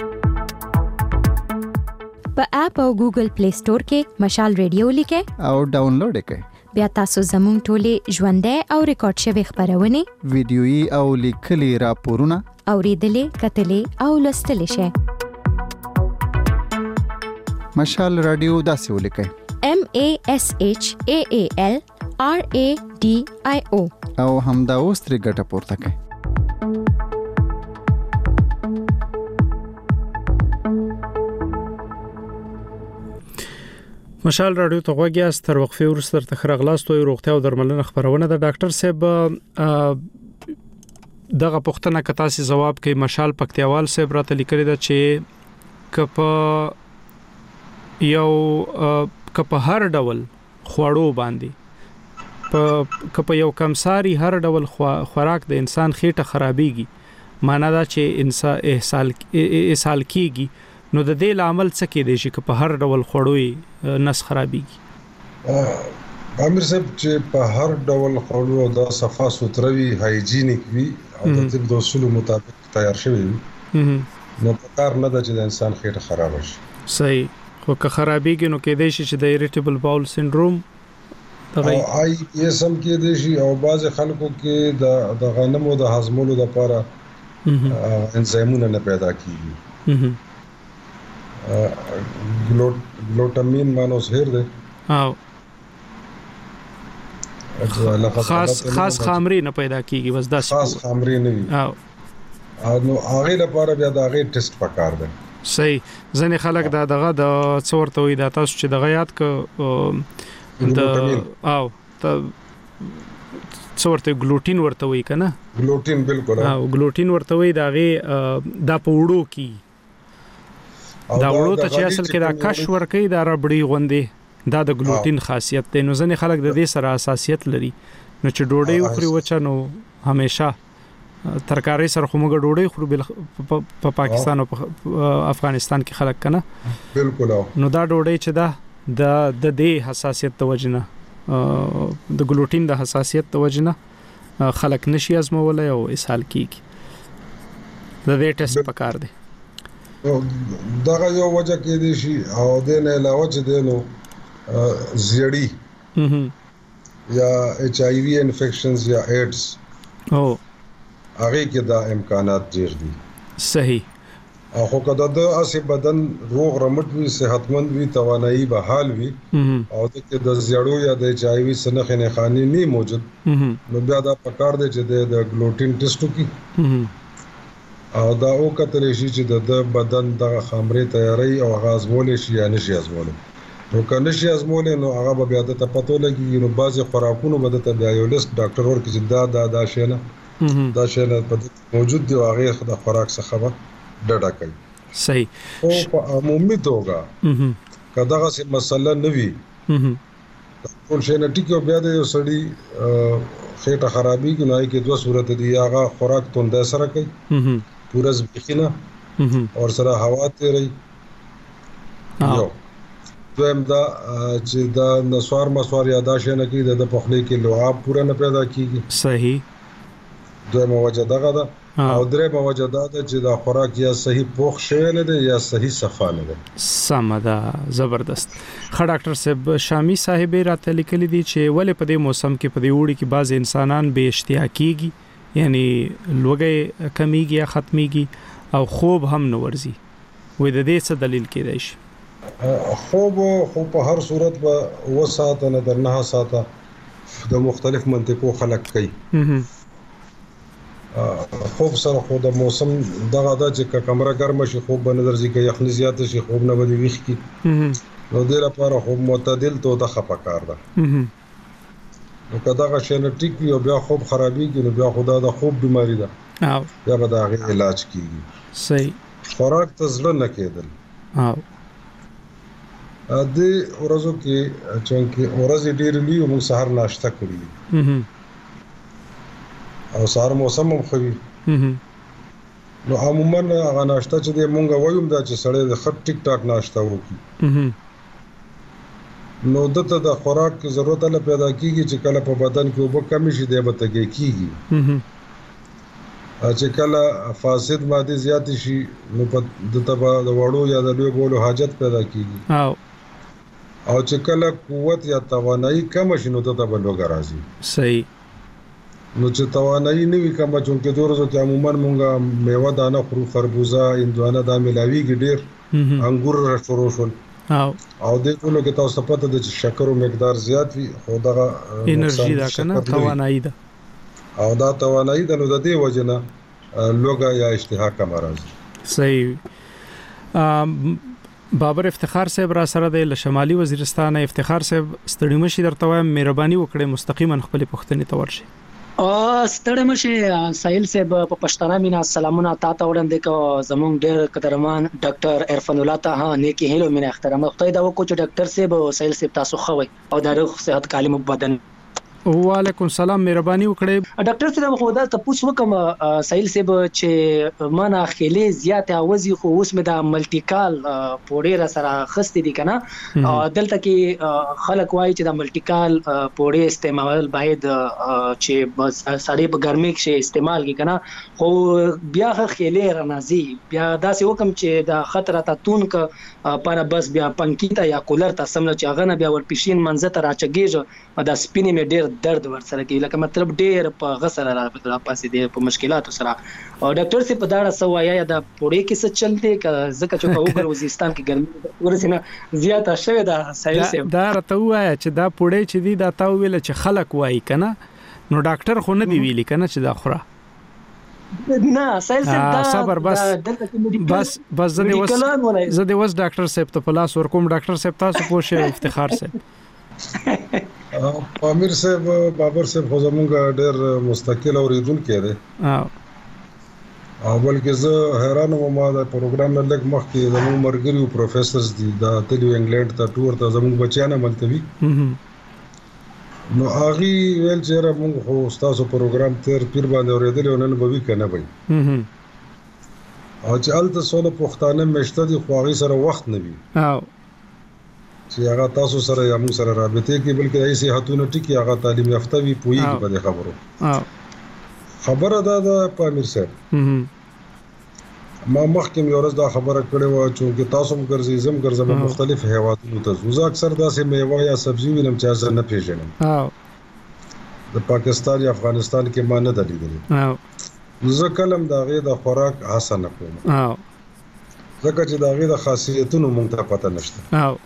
په اپ او ګوګل پلی سٹور کې مشال ریډیو لیکئ او ډاونلوډ یې کړئ بیا تاسو زموږ ټولې ژوندۍ او ریکارډ شوي خبرونه ویډیويي او لیکلي راپورونه اوریدلې کتلې او لوستلې شئ مشال رادیو داسې ولیکئ M A S H A A L R A D I O او همدا اوس ترې ګټه پورته کړئ مشال رادیو ته غوږی تر وقفه وروسته تر خرغلاستو یو روغتیا او درملنه خبرونه د ډاکټر صاحب دغه پوښتنه کتا سي جواب کوي مشال پکتیوال صاحب راته لیکلی دا چې کپ یو کپ هر ډول خوړو باندې په کپ یو کمساري هر ډول خوراک د انسان خېټه خرابېږي معنا دا چې انسان احسال احسال کیږي نو د دې عمل څه کې دی چې په هر ډول خوړوي نس خرابېږي امیر صاحب چې په هر ډول خوړو دا صفا سوتروي هایجینیک وي او د طب د اصولو مطابق تیار شوی وي نو په کار نه ده چې د انسان خېټه خراب شي صحیح خو که خرابېږي نو کېدای شي چې د اریټیبل باول سنډروم او آی پی ایس هم کېدای شي او بعض خلکو کې د د غنمو د هضمولو لپاره انزایمونه نه پیدا کیږي ګلوټامین مانوسهیر دی او خاص خاص خامري نه پیدا کیږي بس دا خاص خامري نه وي او نو هغه لپاره بیا دا هغه ټیسټ پکار دی صحیح ځنې خلک دا دغه د څورته وي دا تاسو چې دغه یاد ک د او ته څورته ګلوټین ورته وي کنه ګلوټین بالکل او ګلوټین ورته وي دا غي دا په وړو کې دا وړو ته چې اصل کې دا کش ور کوي دا ربړی غوندي دا د ګلوټین خاصیت دی نو ځنې خلک د دې سره حساسیت لري نو چې ډوډۍ وخوري وچه نو همیشه ترکاری سره خو موږ ډوډۍ خورو په پاکستان او افغانستان کې خلک کنه بالکل نو دا ډوډۍ چې دا د د دې حساسیت د وجنه د ګلوټین د حساسیت د وجنه خلک نشي ازمولای او اسهال کیږي د دې ټیسټ پکار دی دا یو وجه کې دي شي او د نه علاوه چې دینو زیړی یا ایچ آی وی انفیکشنز یا ایډز او هغه کې دا امکانات ډیر دي صحیح او خو کله د اسی بدن روغ رمټ وي صحتمند وي توانایي به حال وي او د کې د زیړو یا د ایچ آی وی سنخ نه خاني نه موجود نو بیا دا پکار دی چې د ګلوټین ټیسټ وکړي او دا او کتل شي چې د بدن د خامري تیاری او غازمول شي یا نشي ازمول نو کنه شي ازمول نو هغه بیا د پتو لګي نو بعضي خوراکونو بده ته بیا یو لیست ډاکټر ورکړي چې دا دا دا شي نه دا شي نه موجود دی هغه د خوراک څخه ډډه کوي صحیح او په عمومي توګه کداغه څه مسله نه وي ټول شي نه ټیکو بیا د سړی خېټه خرابي کې نه کې دوه صورت دي هغه خوراک توند سره کوي پورا ځبخینه اور سره هوا تیری یو دویم دا چې دا نسوار مسوار یاداشه نه کوي د پخلی کې لعاب پورا نه پیدا کیږي صحیح دویم وجه دغه دا او درې وجه دا چې دا خوراک یا صحیح پوښ شوی نه دی یا صحیح صفا نه دی سمدا زبردست خ ډاکټر صاحب شامی صاحب راته لیکلي دي چې ولې په دې موسم کې په دې وړي کې بعض انسانان به اشتیاقيږي یعنی لوګي کمیږي یا ختميږي او خوب هم نه ورزي وې د دې څه دلیل کېدای شي خوب خو په هر صورت به و ساعت نه در نه ساعت د مختلف منطقو خلق کوي خوب سره خو د موسم دغه د چې کمره ګرم شي خوب به نظر ځي کې یخني زیات شي خوب نه ودی ویخ کی نو د لپاره خوب معتدل تو د خپکار ده نو کداغه شنټیک یو بیا خوب خرابېږي نو بیا خدا د خوب بیماری ده او بیا به دا علاج کیږي صحیح خوراک تزله نه کېدل او ا دې ورځو کې چې ورځې ډېر لوي موږ سحر ناشته کړی او سحر موسم هم خوي نو عموما هغه ناشته چې موږ وایو دا چې سړی د خط ټیک ټاک ناشته وکړي نو دته د خوراک ضرورت له پیدا کیږي چې کله په بدن کې وب کمی شي دی به تګي کیږي چې کله فاسد ماده زیات شي نو په دته د وړو یا د لوی بولو حاجت پیدا کیږي او او چې کله قوت یا توانایي کم شي نو دته بل وګ راځي صحیح نو چې توانایي نه وي کوم چې د ورځو کې عموما مونږه میوه دانه خورو خربوزه اندوانه دا ملاويږي ډېر انګور راشورو شول او او د ټولو کې تاسو پته د شکرو مقدار زیات وي خو دغه انرژي دا کنه توانایي ده او دا توانایي د نو د دې وجنه لوګا یا اشتها کم راځي صحیح بابر افتخار صاحب را سره د شمالي وزیرستان افتخار صاحب ستړي مشي درته وایم مهرباني وکړئ مستقیما خپل پښتني تور شي او ستړی مشه سایل صاحب په پښتانه مینا سلامونه تا ته وړاندې کو زموږ ډېر قدرمان ډاکټر عرفان الله ته نیکی هیلو مینه احترام خدای دا وکړو چې ډاکټر صاحب سایل صاحب تاسو خوي او د روغ صحت کالم بدن. وعلیکم السلام مهرباني وکړئ ډاکټر صاحب خو دا تاسو وکم سایل صاحب چې مانا خېلې زیات اوازي خو اوس مې د ملټیکال پوډې را سره خستې دي کنه دلته کې خلک وایي چې د ملټیکال پوډې استعمال باید چې بس سړی په ګرمۍ کې استعمال کی کنه خو بیا خېلې رانازي بیا داسې وکم چې د خطر ته تون ک پر بس بیا پنکیتا یا کولر ته سمله چې هغه نه بیا ور پښین منځ ته راچګیږي دا سپینې مې ډېر درد ورسره کوي لکه مطلب ډېر په غسر را پاسې دی په مشکلاتو سره او ډاکټر سي په داړه سوایا یا د پوړې کې څه چلته ک زکه چې په وزیرستان کې ګرمي ورسینه زیاته شوه دا سایل سي دا راته وایا چې دا پوړې چې دی دا تا ویل چې خلک وایي کنه نو ډاکټر خو نه دی ویلي کنه چې دا خوره نه سایل صاحب دا صبر بس بس بس زه دې وس زه دې وس ډاکټر صاحب ته پلاس ورکوم ډاکټر صاحب تاسو پوښه افتخار صاحب پامیر صاحب بابر صاحب خو زمونږ ډېر مستقل اوریدونکو دی او بلکې زه حیران وم ما دا پروګرام نه لګ مخکې زموږ مرګریو پروفیسورز دي دا تلو انګلند ته ټور ته زموږ بچیانه ملتوي نو هغه ویل چې موږ خو تاسو پروګرام تیر پیر باندې اوریدل نن به وی کنه وای او چې الته سونه پښتانه مشته دي خو هغه سره وخت نه وي او چې هغه تاسو سره یا موږ سره رابطه کې بلکې ایسي هاتونه ټکی هغه تعلیم یافته وي پوي په دې خبرو او خبره دا ده پامیر صاحب ما مخکې یو ورځ دا خبره کړې و چې تاسو هم ګرځي زم ګرځم مختلف هیوادونو ته زه اکثر داسې میوه یا سبزی وینم چې ځنه نه پیژنم او د پاکستان یا افغانستان کې ما نه دلیدل او زه کلم دا غي د خوراک حسنه کوم او ځکه چې دا غي د خاصیتونو مونږ ته پته نشته او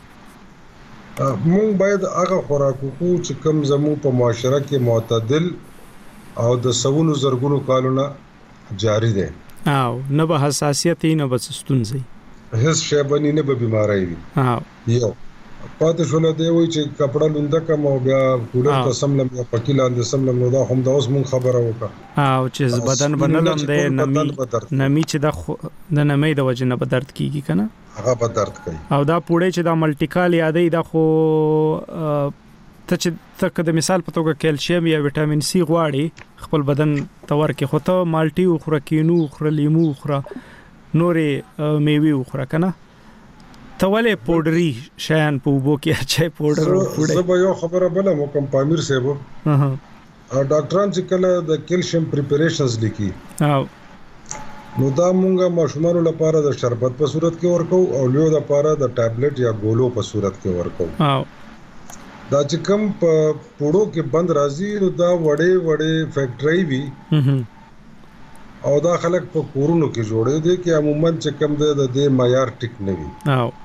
مونږ باید هغه خوراک وکړو چې کم زمو په معاشره کې معتدل او د سونو زرګونو کالونه جاری دي او نه به حساسیت نه به ستونزي هیڅ شی باندې نه به بیماری وي او یو پاتې شول دی وای چې کپڑا لونده کوم او بیا کولر ته سملم یا پکیلاند سملم نو دا هم د اوس مون خبره وکړه او چې بدن بنلم دی نمی نمی چې د د نمی د وجه نه به درد کیږي کنه هغه به درد کوي او دا پوړې چې د ملټیکال یادې دا خو ته چې تک د مثال په توګه کیلشیم یا وټامین سی غواړي خپل بدن تور کې خو ته مالټي او خره کینو خره لیمو خره نورې میوه خره کنه ته ولې پودري شیان په وبو کې اچي پودر وړي زه به یو خبره بل مو کوم پامیر صاحب ها ډاکټران چې کله د کیلشیم پریپریشنز لیکي او نو دا مونږه ماشومان لپاره د شربت په صورت کې ورکو او لیو لپاره د ټابلیټ یا ګولو په صورت کې ورکو او دا چې کوم په پوړو کې بند راځي نو دا وړې وړې فیکټری وي او دا خلک په کورونو کې جوړې دي چې عموما چې کوم د دې معیار ټیک نه وي او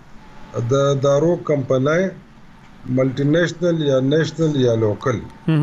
د دارو کمپنۍ ملټي نېشنل یا نېشنل یا لوکل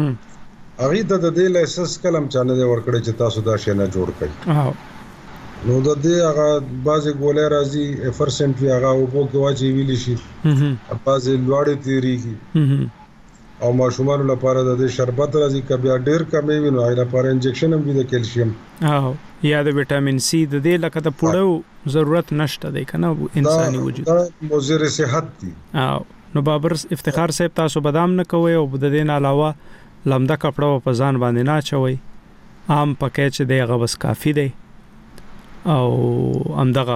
هغه د دې لایسنس کلم چانه ورکړي چې تاسو دا شی نه جوړ کړئ او نو د دې هغه بازي ګولې راځي افرسنت وی هغه وبو کې واچي ویلی شي بازي لوړې تیریږي او ماشومان لپاره د شربت راځي کبه ډیر کمې ویني هغه لپاره انجکشن هم وي د کیلشیم او یا د وټامین سی د دې لکه د پوړو ضرورت نشته دی کنه انساني وجود دا مضر صحت دي او نو بابر افتخار صاحب تاسو بادام نه کوي او د دې نه علاوه لمده کپڑا په ځان باندې نه چوي عام پکې چې دی غوس کافی دی او امدغه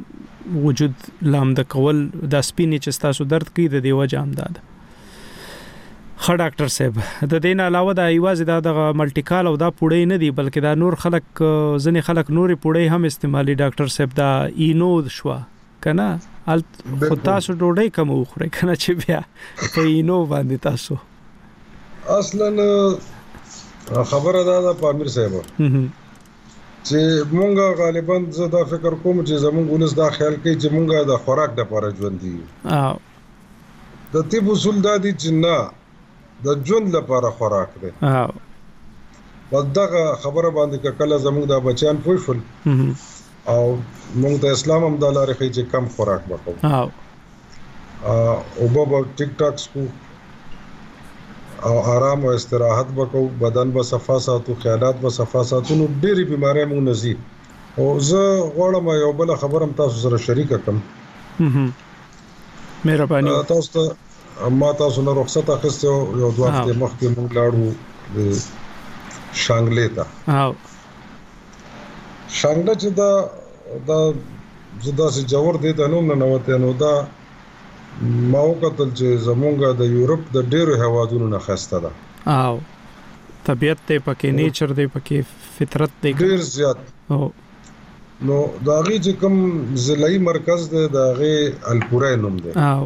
وجود لامده کول د سپینې چې تاسو درد کوي د دې وجه امداد خ ډاکټر صاحب د دین علاوه د ایواز د ملټیکال او دا پوړې نه دی بلکې دا نور خلک ځنې خلک نوري پوړې هم استعمالي ډاکټر صاحب دا اینو شوا کنه ال خو تاسو ډوډۍ کوم خوري کنه چې بیا په اینو باندې تاسو اصلا خبره دا د پامیر صاحب چې مونږه غالبا زه دا فکر کوم چې زمونږ ولس دا خیال کوي چې مونږه د خوراک د لپاره ژوند دي او د طب اصول دا دي چې نه د ژوند لپاره خوراک دی او ودغه خبره باندې کله زموږ د بچیان پوښول او موږ د اسلام هم د لارې خې چې کم خوراک وکړو او او بابا ټیک ټاک سکو او آرام او استراحت وکړو، بدن به صفا ساتو، خیالات به صفا ساتو، نو ډېری بیماری مو نزي. او زه غواړم یو بل خبرم تاسو سره شریک کړم. مهرباني تاسو ته ما تاسو نه رخصت اخیسته یو دوه هفته مخکې موږ لاړو د شانګلې ته. او شانګله چې دا دا زدا سي جوړ دي د نوم نه نوته نو دا ما وکتل چې زمونږ د یورپ د ډېرو هوادونو نه خسته ده. او طبيعت ته پکې نیچر دی پکې فطرت دی ډېر زیات. او نو دا غي چې کوم ضلعي مرکز دی دا غي الپورای نوم دی. او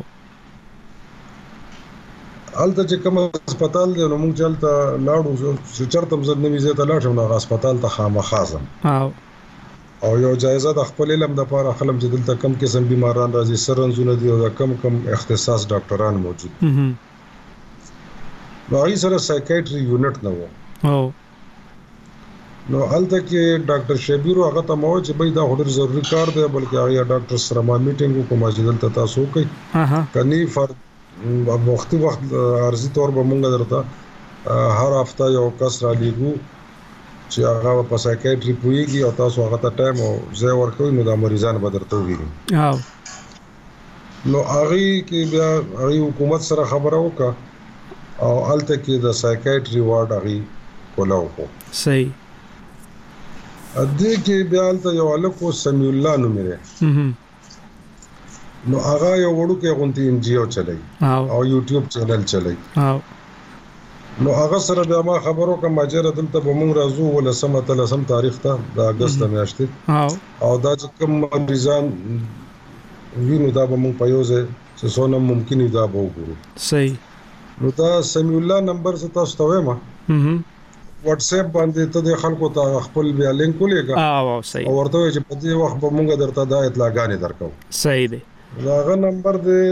الته چې کوم هسپتال دی نو موږ چلته لاړو چې چرته مزد نوي زه ته لاړم نو هسپتال ته خامخازم. او او یو جایزه د خپل علم د لپاره خلم چې دلته کم قسم بیماران راځي، سرنزونه دي او د کم کم اختصاص ډاکټران موجود. نو هغه سره سایکیاتری یونټ نه وو. او نو الته کې ډاکټر شبیر هغه ته مو چې به دا هډر ضروري کار دی، بلکې هغه ډاکټر سره ما میټینګ وکړم چې دلته تاسو کوي. اها کني فرد وختي وخت ارزي تور به مونږ درته هر هفته یو کس را لیږو چې هغه په سایکیاتری پويږي او تاسو هغه ته ټایم او ځای ورکوي نو د مریضان به درته وګوري. او نو هغه کې بیا هغه حکومت سره خبره وکړه او الته کې د سایکیاتری وارډ هغه کولاو کو. صحیح. ا دې کې بیا الته یو الکو سمیع الله نو مې نو هغه یو وړو کې غونتی ان جی او چلای او یوټیوب چینل چلای. او نو هغه سره بیا ما خبرو کوم چې دلته به موږ راځو ول سم ته لسم تاریخ ته د اگست میاشتې. او او دا چې کوم مریضان وینو دا به موږ پيوځه چې څونه ممکن دا به وګورو. صحیح. نو دا سمیع الله نمبر څه تاسو ته وایم. هم واتس اپ باندې ته د خلکو ته خپل بیا لینک ولېګا. او صحیح. او ورته چې په دې وخت به موږ درته دا اطلاعګانې درکو. صحیح دی. داغه نمبر دی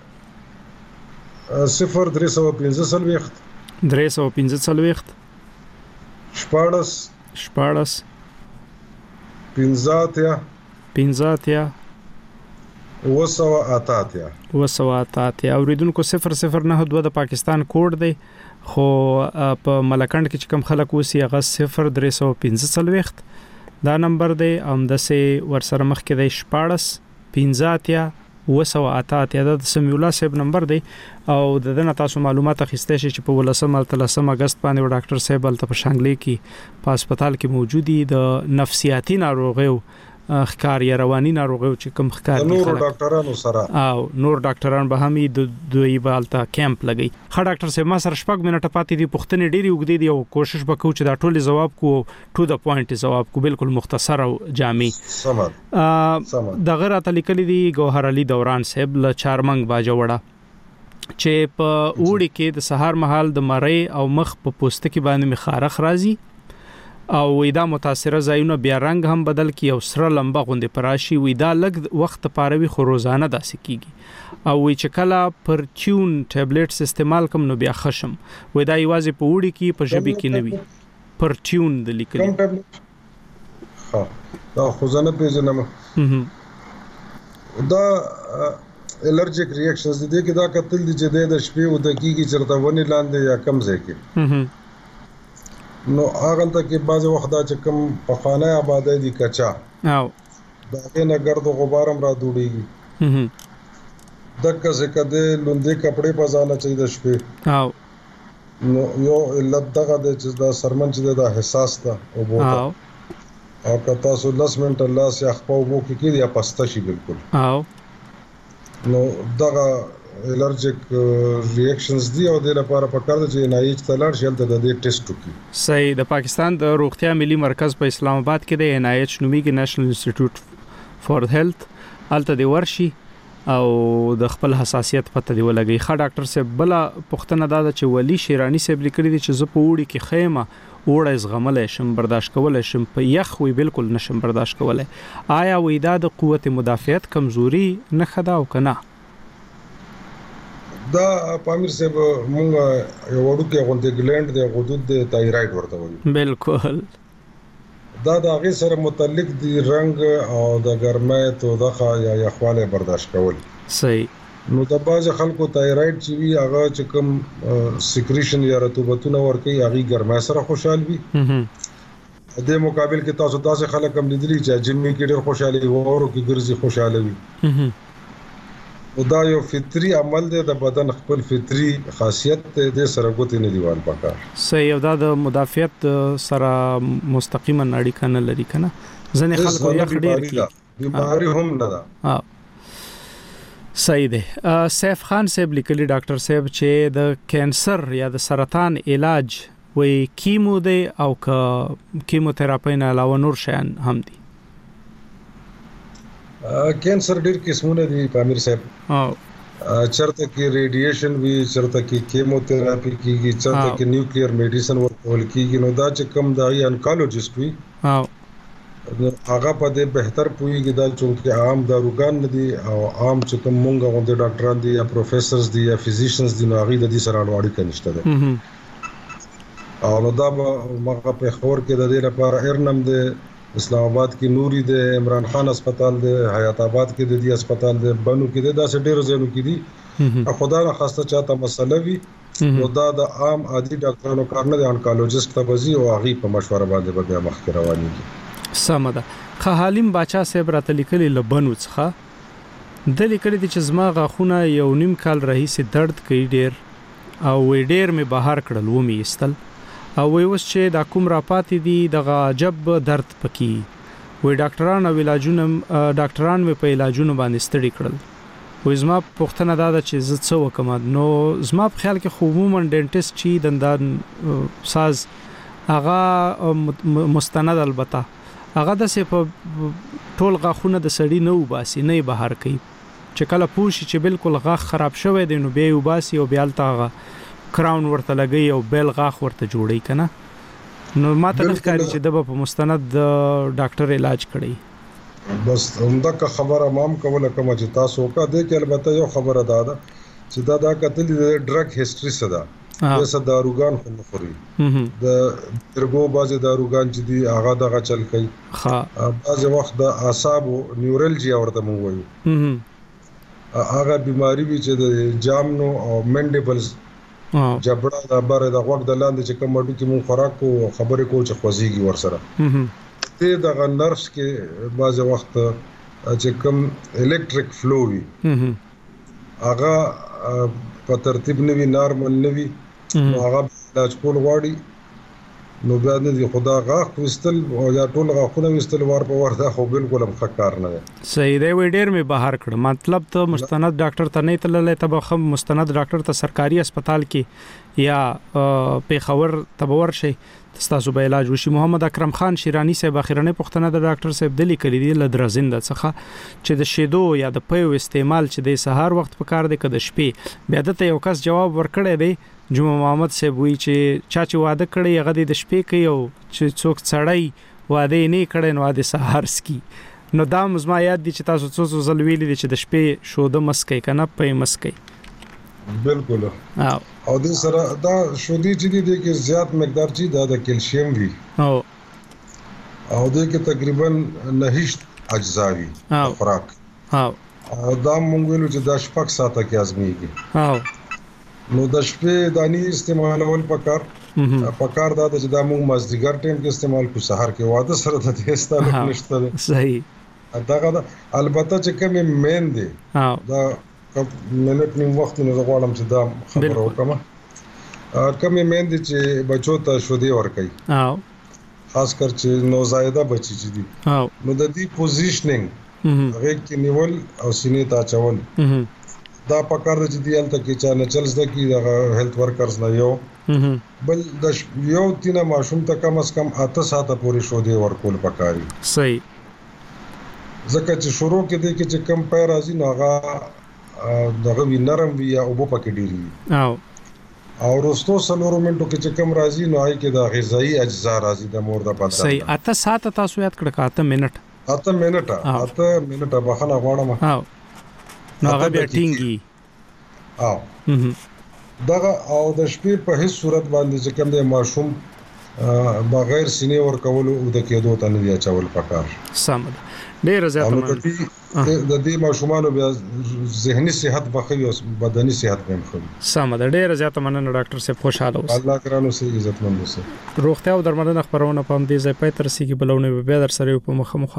صفر درې سوه پنځه څلوېښت درې سوه پنځه څلوېښت شپاړس شپاړس پنځه اتیا پنځه اتیا اوه سوه اته اتیا اوه سوه اته اتیا. اوریدونکو صفر صفر نه دوه د پاکستان کوډ دی، خو په ملکند کې چې کوم خلک اوسي هغه صفر درې سوه پنځه څلوېښت دا نمبر دی. همداسې ورسره مخکې دی شپاړس پنځه اتیا اوه سوه اته اتیا د سمیع الله صاحب نمبر دی. او د دې نه تاسو معلومات اخیستئ شئ چې په ولسم تلسم اگست باندې ډاکټر صاحب الته په شانګلې کې په هسپتال کې موجودي د نفسیاتي ناروغیو خکار یا رواني ناروغیو چې کوم خکار دي نور ډاکټرانو سره او نور ډاکټران به هم د دوی بالته کیمپ لګي. خا ډاکټر صاحب ما سره شپږ منټه پاتې دي، پوښتنې ډېری وګدي دي او کوشش وکړو چې دا ټول جواب کو ټو د پوینټ جواب کو بالکل مختصر او جامع. سمه د غیر اتلیکلی دی گوهر علي دوران صاحب ل چارمنګ باجوړه چې په اوړي کې د سهار مهال د مړی او مخ په پوستکي باندې مخارخ راځي او وېدا متاثره ځایونه بیا رنگ هم بدل کی او سره لمبه غوندې پراشي. وېدا لګ وخت پاروي خو روزانه داسې کیږي او وې چې کله پرچون ټابلیټس استعمال کوم نو بیا خشم. وېدا یوازې په وړي کې په ژبې کې نه وي پرچون د لیکلي. ها دا خو ځنه پیژنم. دا الرجیک ریاکشنز دي کې دا کتل دي چې د شپې او د کیږي چرته ونی لاندې یا کم ځای کې. نو هغه ته کې بعض وخت دا چې کوم په خانه آبادی دي کچا او دا نه ګرد او غبارم را دوړيږي. دغه څه کده لوندې کپڑے په ځانه چې د شپې او نو یو علت دغه د چې دا سرمن چې دا حساس ده او بوته او که تاسو لس منټ الله سي خپل وو کې کې یا پسته شي بالکل. او نو دغه الرجیک ریاکشنز دی او د لپاره پکار دي چې ان آی ایچ تلار شل د دې ټیسټ وکړي. صحیح. د پاکستان د روغتیا ملي مرکز په اسلام آباد کې د ان آی ایچ نومیږي نېشنل انسټیټیوټ فار هیلث الته دی ورشي او د خپل حساسیت پته دی ولګي. خا ډاکټر صاحب بل پښتنه دا چې ولی شیرانی صاحب لیکلي دي چې ز په وړي کې خیمه وړه زغملې شم برداشت کولای شم په یخ وی بالکل نشم برداشت کولای. آیا وې دا د قوت مدافعت کمزوري نه خدا او کنه؟ دا پامیر صاحب مونږ یو وړو کې غونډه ګلند د غدود د تایراید ورته وایي. بالکل. دا د هغه سره متعلق دی رنگ او د ګرمایت او د یا یخواله برداشت کول. صحیح. نو د باز خلکو تایراید چې وی هغه چې کوم سیکریشن یا رطوبتونه ورکي هغه ګرمای سره خوشحال وي د مقابل کې تاسو تاسو خلک هم لیدلی چې جمی کې ډېر خوشاله وي ورو کې ګرځي خوشاله وي او دا یو فطری عمل دی د بدن خپل فطری خاصیت د سره غوتی نه دیوال پکار صحیح او دا د مدافعت سره مستقیما اړیکه نه لري کنه ځنې خلکو یې خډیر کی بیماری هم نه ده ها صحیح دی سیف خان صاحب لیکلی ډاکټر صاحب چې د کینسر یا د سرطان علاج وې کیمو دی او که کیموتراپي نه علاوه نور شیان هم دي کینسر ډېر قسمونه دي پامیر صاحب او چرته کې ریډیشن وی چرته کې کیموتراپي کیږي چرته کې نیوکلیر میډیسن ورکول کیږي نو دا چې کم دای انکالوجیست وی او هغه په دې بهتر پويږي دا چې عام داروګان دي او عام چې کوم مونږ غوډه ډاکټران دي یا پروفیسورز دي یا فزیشنز دي نو هغه د دې سره اړیکه نشته ده او نو دا مغه په خور کې د دې لپاره ارنم د اسلام آباد کې نوري د عمران خان هسپتال د حیات آباد کې د دې هسپتال د بنو کې د داسې ډېر ځایونو کې دي خدای نه خاصه چاته مسله وي نو دا د عام عادي ډاکټرانو کار نه دی انکالوجیست ته بزي او هغه په مشوره باندې به مخکې روانيږي سمده خه حالم باچا صاحب راته لیکلي لبنو څخه د لیکلي چې زما غاخونه یو نیم کال رئیس درد کوي ډیر او ډیر می بهر کړل و می استل او وی وس چې دا کوم را پاتې دي د عجب درد پکې وی ډاکټران او علاجونه ډاکټران مې په علاجونو باندې ستړي کړل وې زما پوښتنه دا ده چې زه څه وکم نو زما په خیال کې خو عموما ډینټیست چې دندان ساز هغه مستند البته هغه د سه په ټول غاخونه د سړی نه وباسي نه بهر کوي چې کله پوښي چې بالکل غاخ خراب شوی دی نو به وباسي او بیا الته کراون ورته لګي او بیل غاخ ورته جوړي کنه نو ماته ښکاري چې د په مستند ډاکټر علاج کړي بس همدا خبره مام کوله کوم چې تاسو کا دې کې البته یو خبره ده چې دا دا کتل د ډرګ هیستوري سره دا داروګان خو خوري د درګو بازي داروګان چې دی هغه دغه چل کوي ها بعض وخت د اعصاب نیورالجیا ورته مونږ وایو هغه بیماری وی چې د جامنو او منډیبلز جبړه د بره د وخت د لاندې چې کوم وړو کې مونږ خوراک کو خبرې کو چې خوځيږي ور سره ته د نرفز کې بعض وخت چې کوم الکتریک فلو وی هغه په ترتیب نوی نارمل نوی هغه علاج کول غواړي نو بیا نه دی خدا غاخ وستل او یا ټول غاخونه وستل ور په ورته خو بالکل هم خکار نه صحیح دی وی ډیر می بهر کړ مطلب ته مستند ډاکټر ته نه تللې ته به مستند ډاکټر ته سرکاري هسپتال کې یا په خبر تبور شي تاسو به علاج وشي محمد اکرم خان شیرانی صاحب اخیرنه پښتنه د ډاکټر صاحب دلی کړی دی لدرزنده څخه چې د شیدو یا د پیو استعمال چې د سحر وخت په کار دی کده شپې بیا د یو کس جواب ورکړی دی جمعه محمد صاحب وی چې چا چې واده کړی هغه د شپې کوي او چې څوک څړای واده نه کړي نو د سحر سکی نو دا مزما یاد دي چې تاسو څو څو ځل ویلي دي چې د شپې شوده مسکې کنه په مسکې بالکل او د سره دا شودي چې دي کې زیات مقدار چې دا د کیلشیم وی او او د کې تقریبا نهشت اجزا وی خوراک او دا مونږ ویلو چې دا شپږ ساعته کې ازميږي او نو د شپې دانی استعمالول پکار پکار دا چې دا مونږ مازدیګر ټیم کې استعمال کو سحر کې واده سره د استعمال نشته صحیح دا البته چې کوم مین دی دا منټ نیم وخت نه غواړم چې دا خبره وکم کوم مین دي چې بچو ته شودي ور کوي او خاص کر چې نوزایده بچی چې دي او نو د دې پوزیشنینګ هغه کې نیول او سینې ته چول دا پکار د جديال ته کې چا نه چلز د کې د هیلث ورکرز نه یو بل د یو تینه ماشوم ته کم از کم اته ساعته پورې شودي ورکول پکاري صحیح ځکه چې شروع کې د کې چې کم پای راځي نو هغه دغه وی نرم وی یا اوبو پکې ډیری او او رستو سلورو منټو کې چې کم راځي نو آی کې د غذایی اجزا راځي د مور د پاتہ صحیح اته ساعت تاسو یاد کړه اته منټ اته منټ اته منټ بخنه غواړم او نو هغه بیا ټینګي او دغه او د شپې په هیڅ صورت باندې چې کوم د ماشوم بغیر سینې ور کول او د کېدو ته نه دی چول پکار سم ډیر زیات د دې ماشومان بیا ذهني صحت بخوي او بدني صحت هم خوي. سم ده، ډېر زیاته مننه ډاکټر صاحب، خوشاله اوسئ. الله کرانو سي عزت مند اوسئ. روغتیا او درملنه خبرونه په دې ځای پای تر سیګي بلونه به در سره په مخه مخه.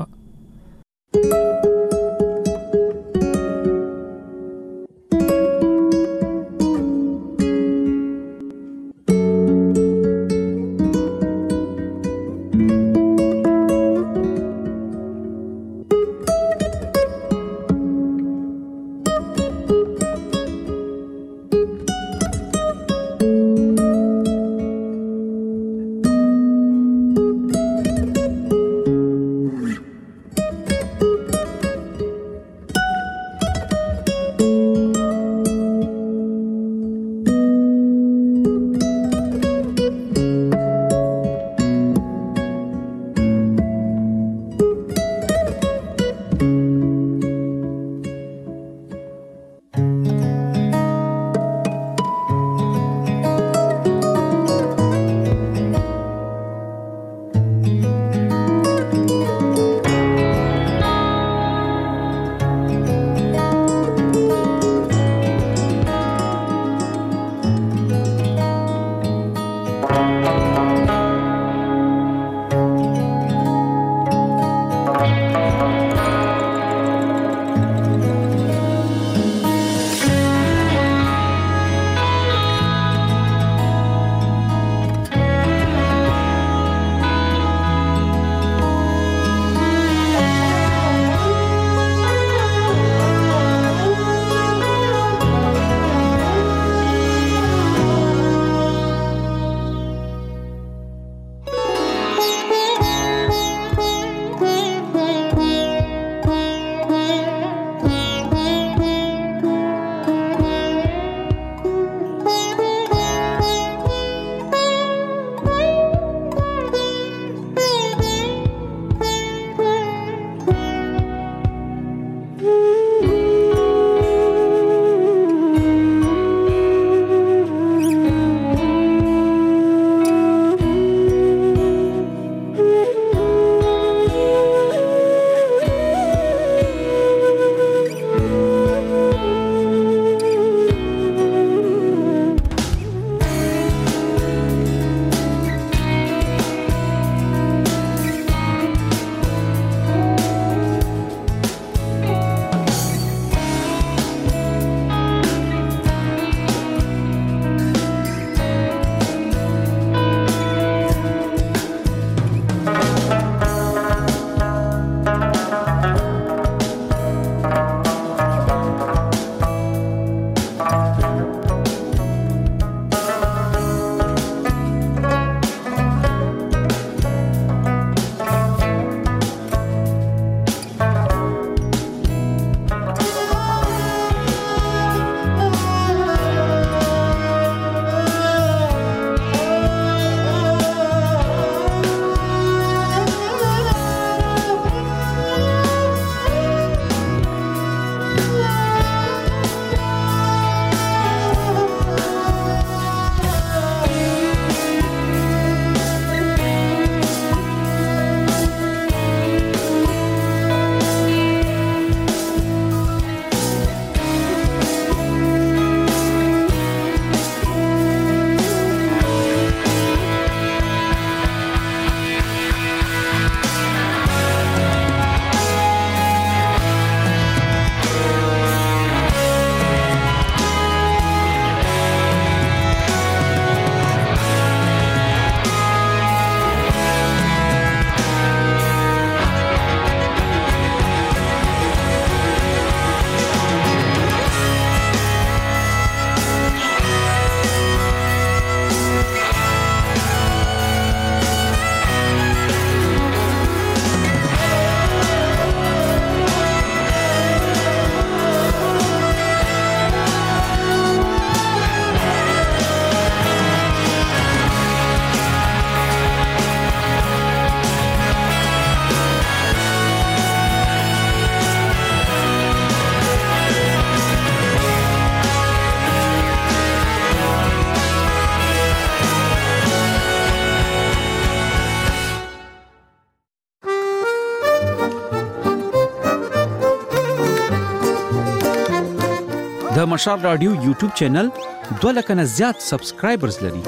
مشال رادیو یوټیوب چینل دوه لک نه زیات سبسکرایبرز لري.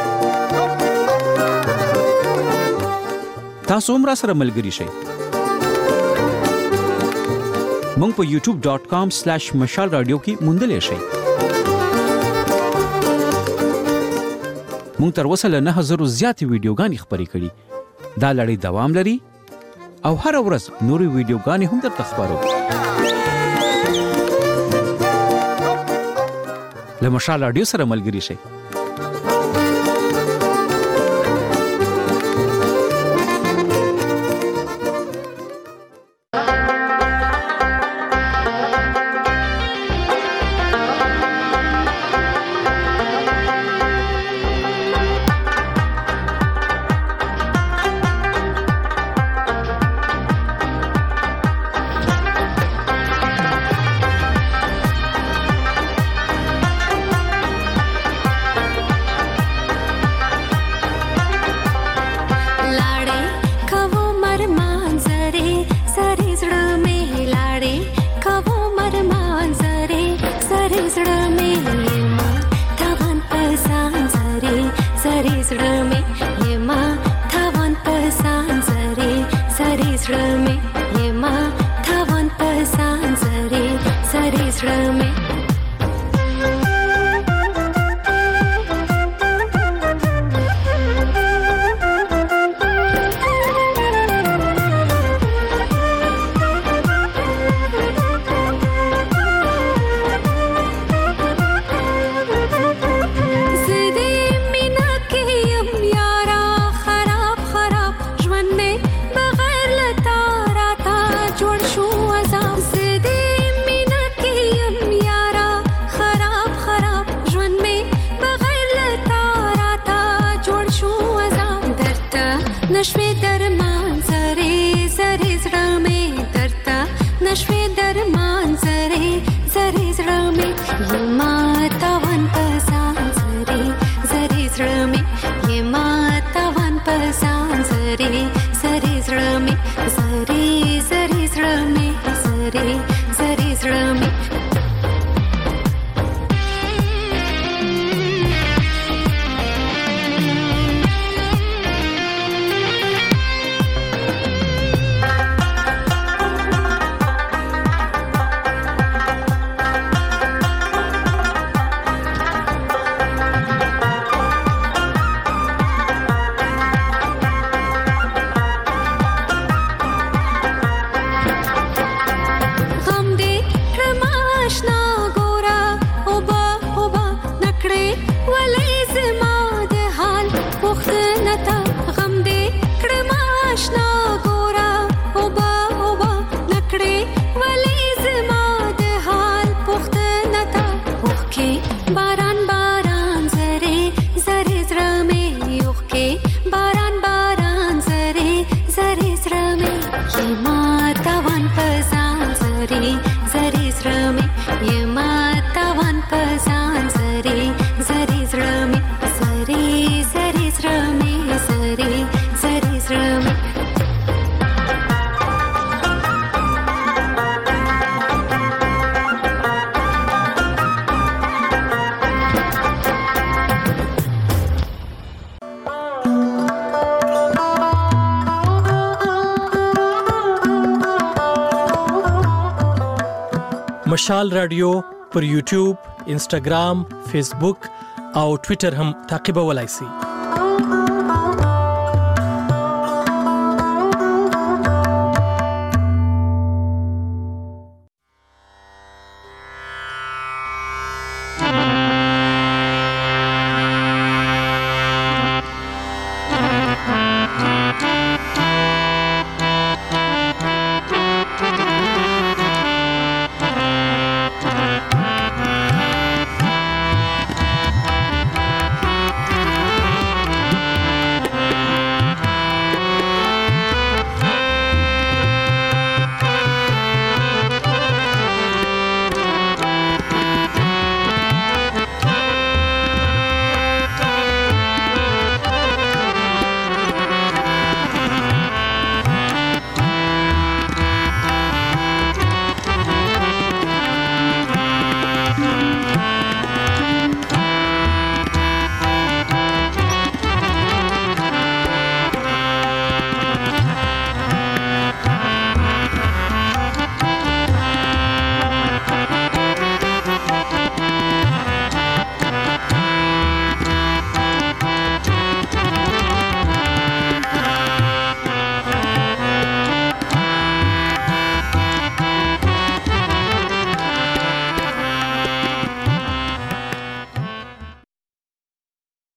تاسو هم را سره ملګري شئ. مونږ په یوټیوب ډاٹ کام سلیش مشال رادیو کې موندلې شئ. مونږ تر اوسه له نه هزارو زیاتې ویډیوګانې خپرې کړي. دا لړۍ دوام لري او هر ورځ نورې ویډیوګانې هم درته خپرو. له مشال رادیو سره ملګري شئ. مشال رادیو پر یوټیوب، انسټاګرام، فیسبوک او ټوئیټر هم تعقیبولای شئ.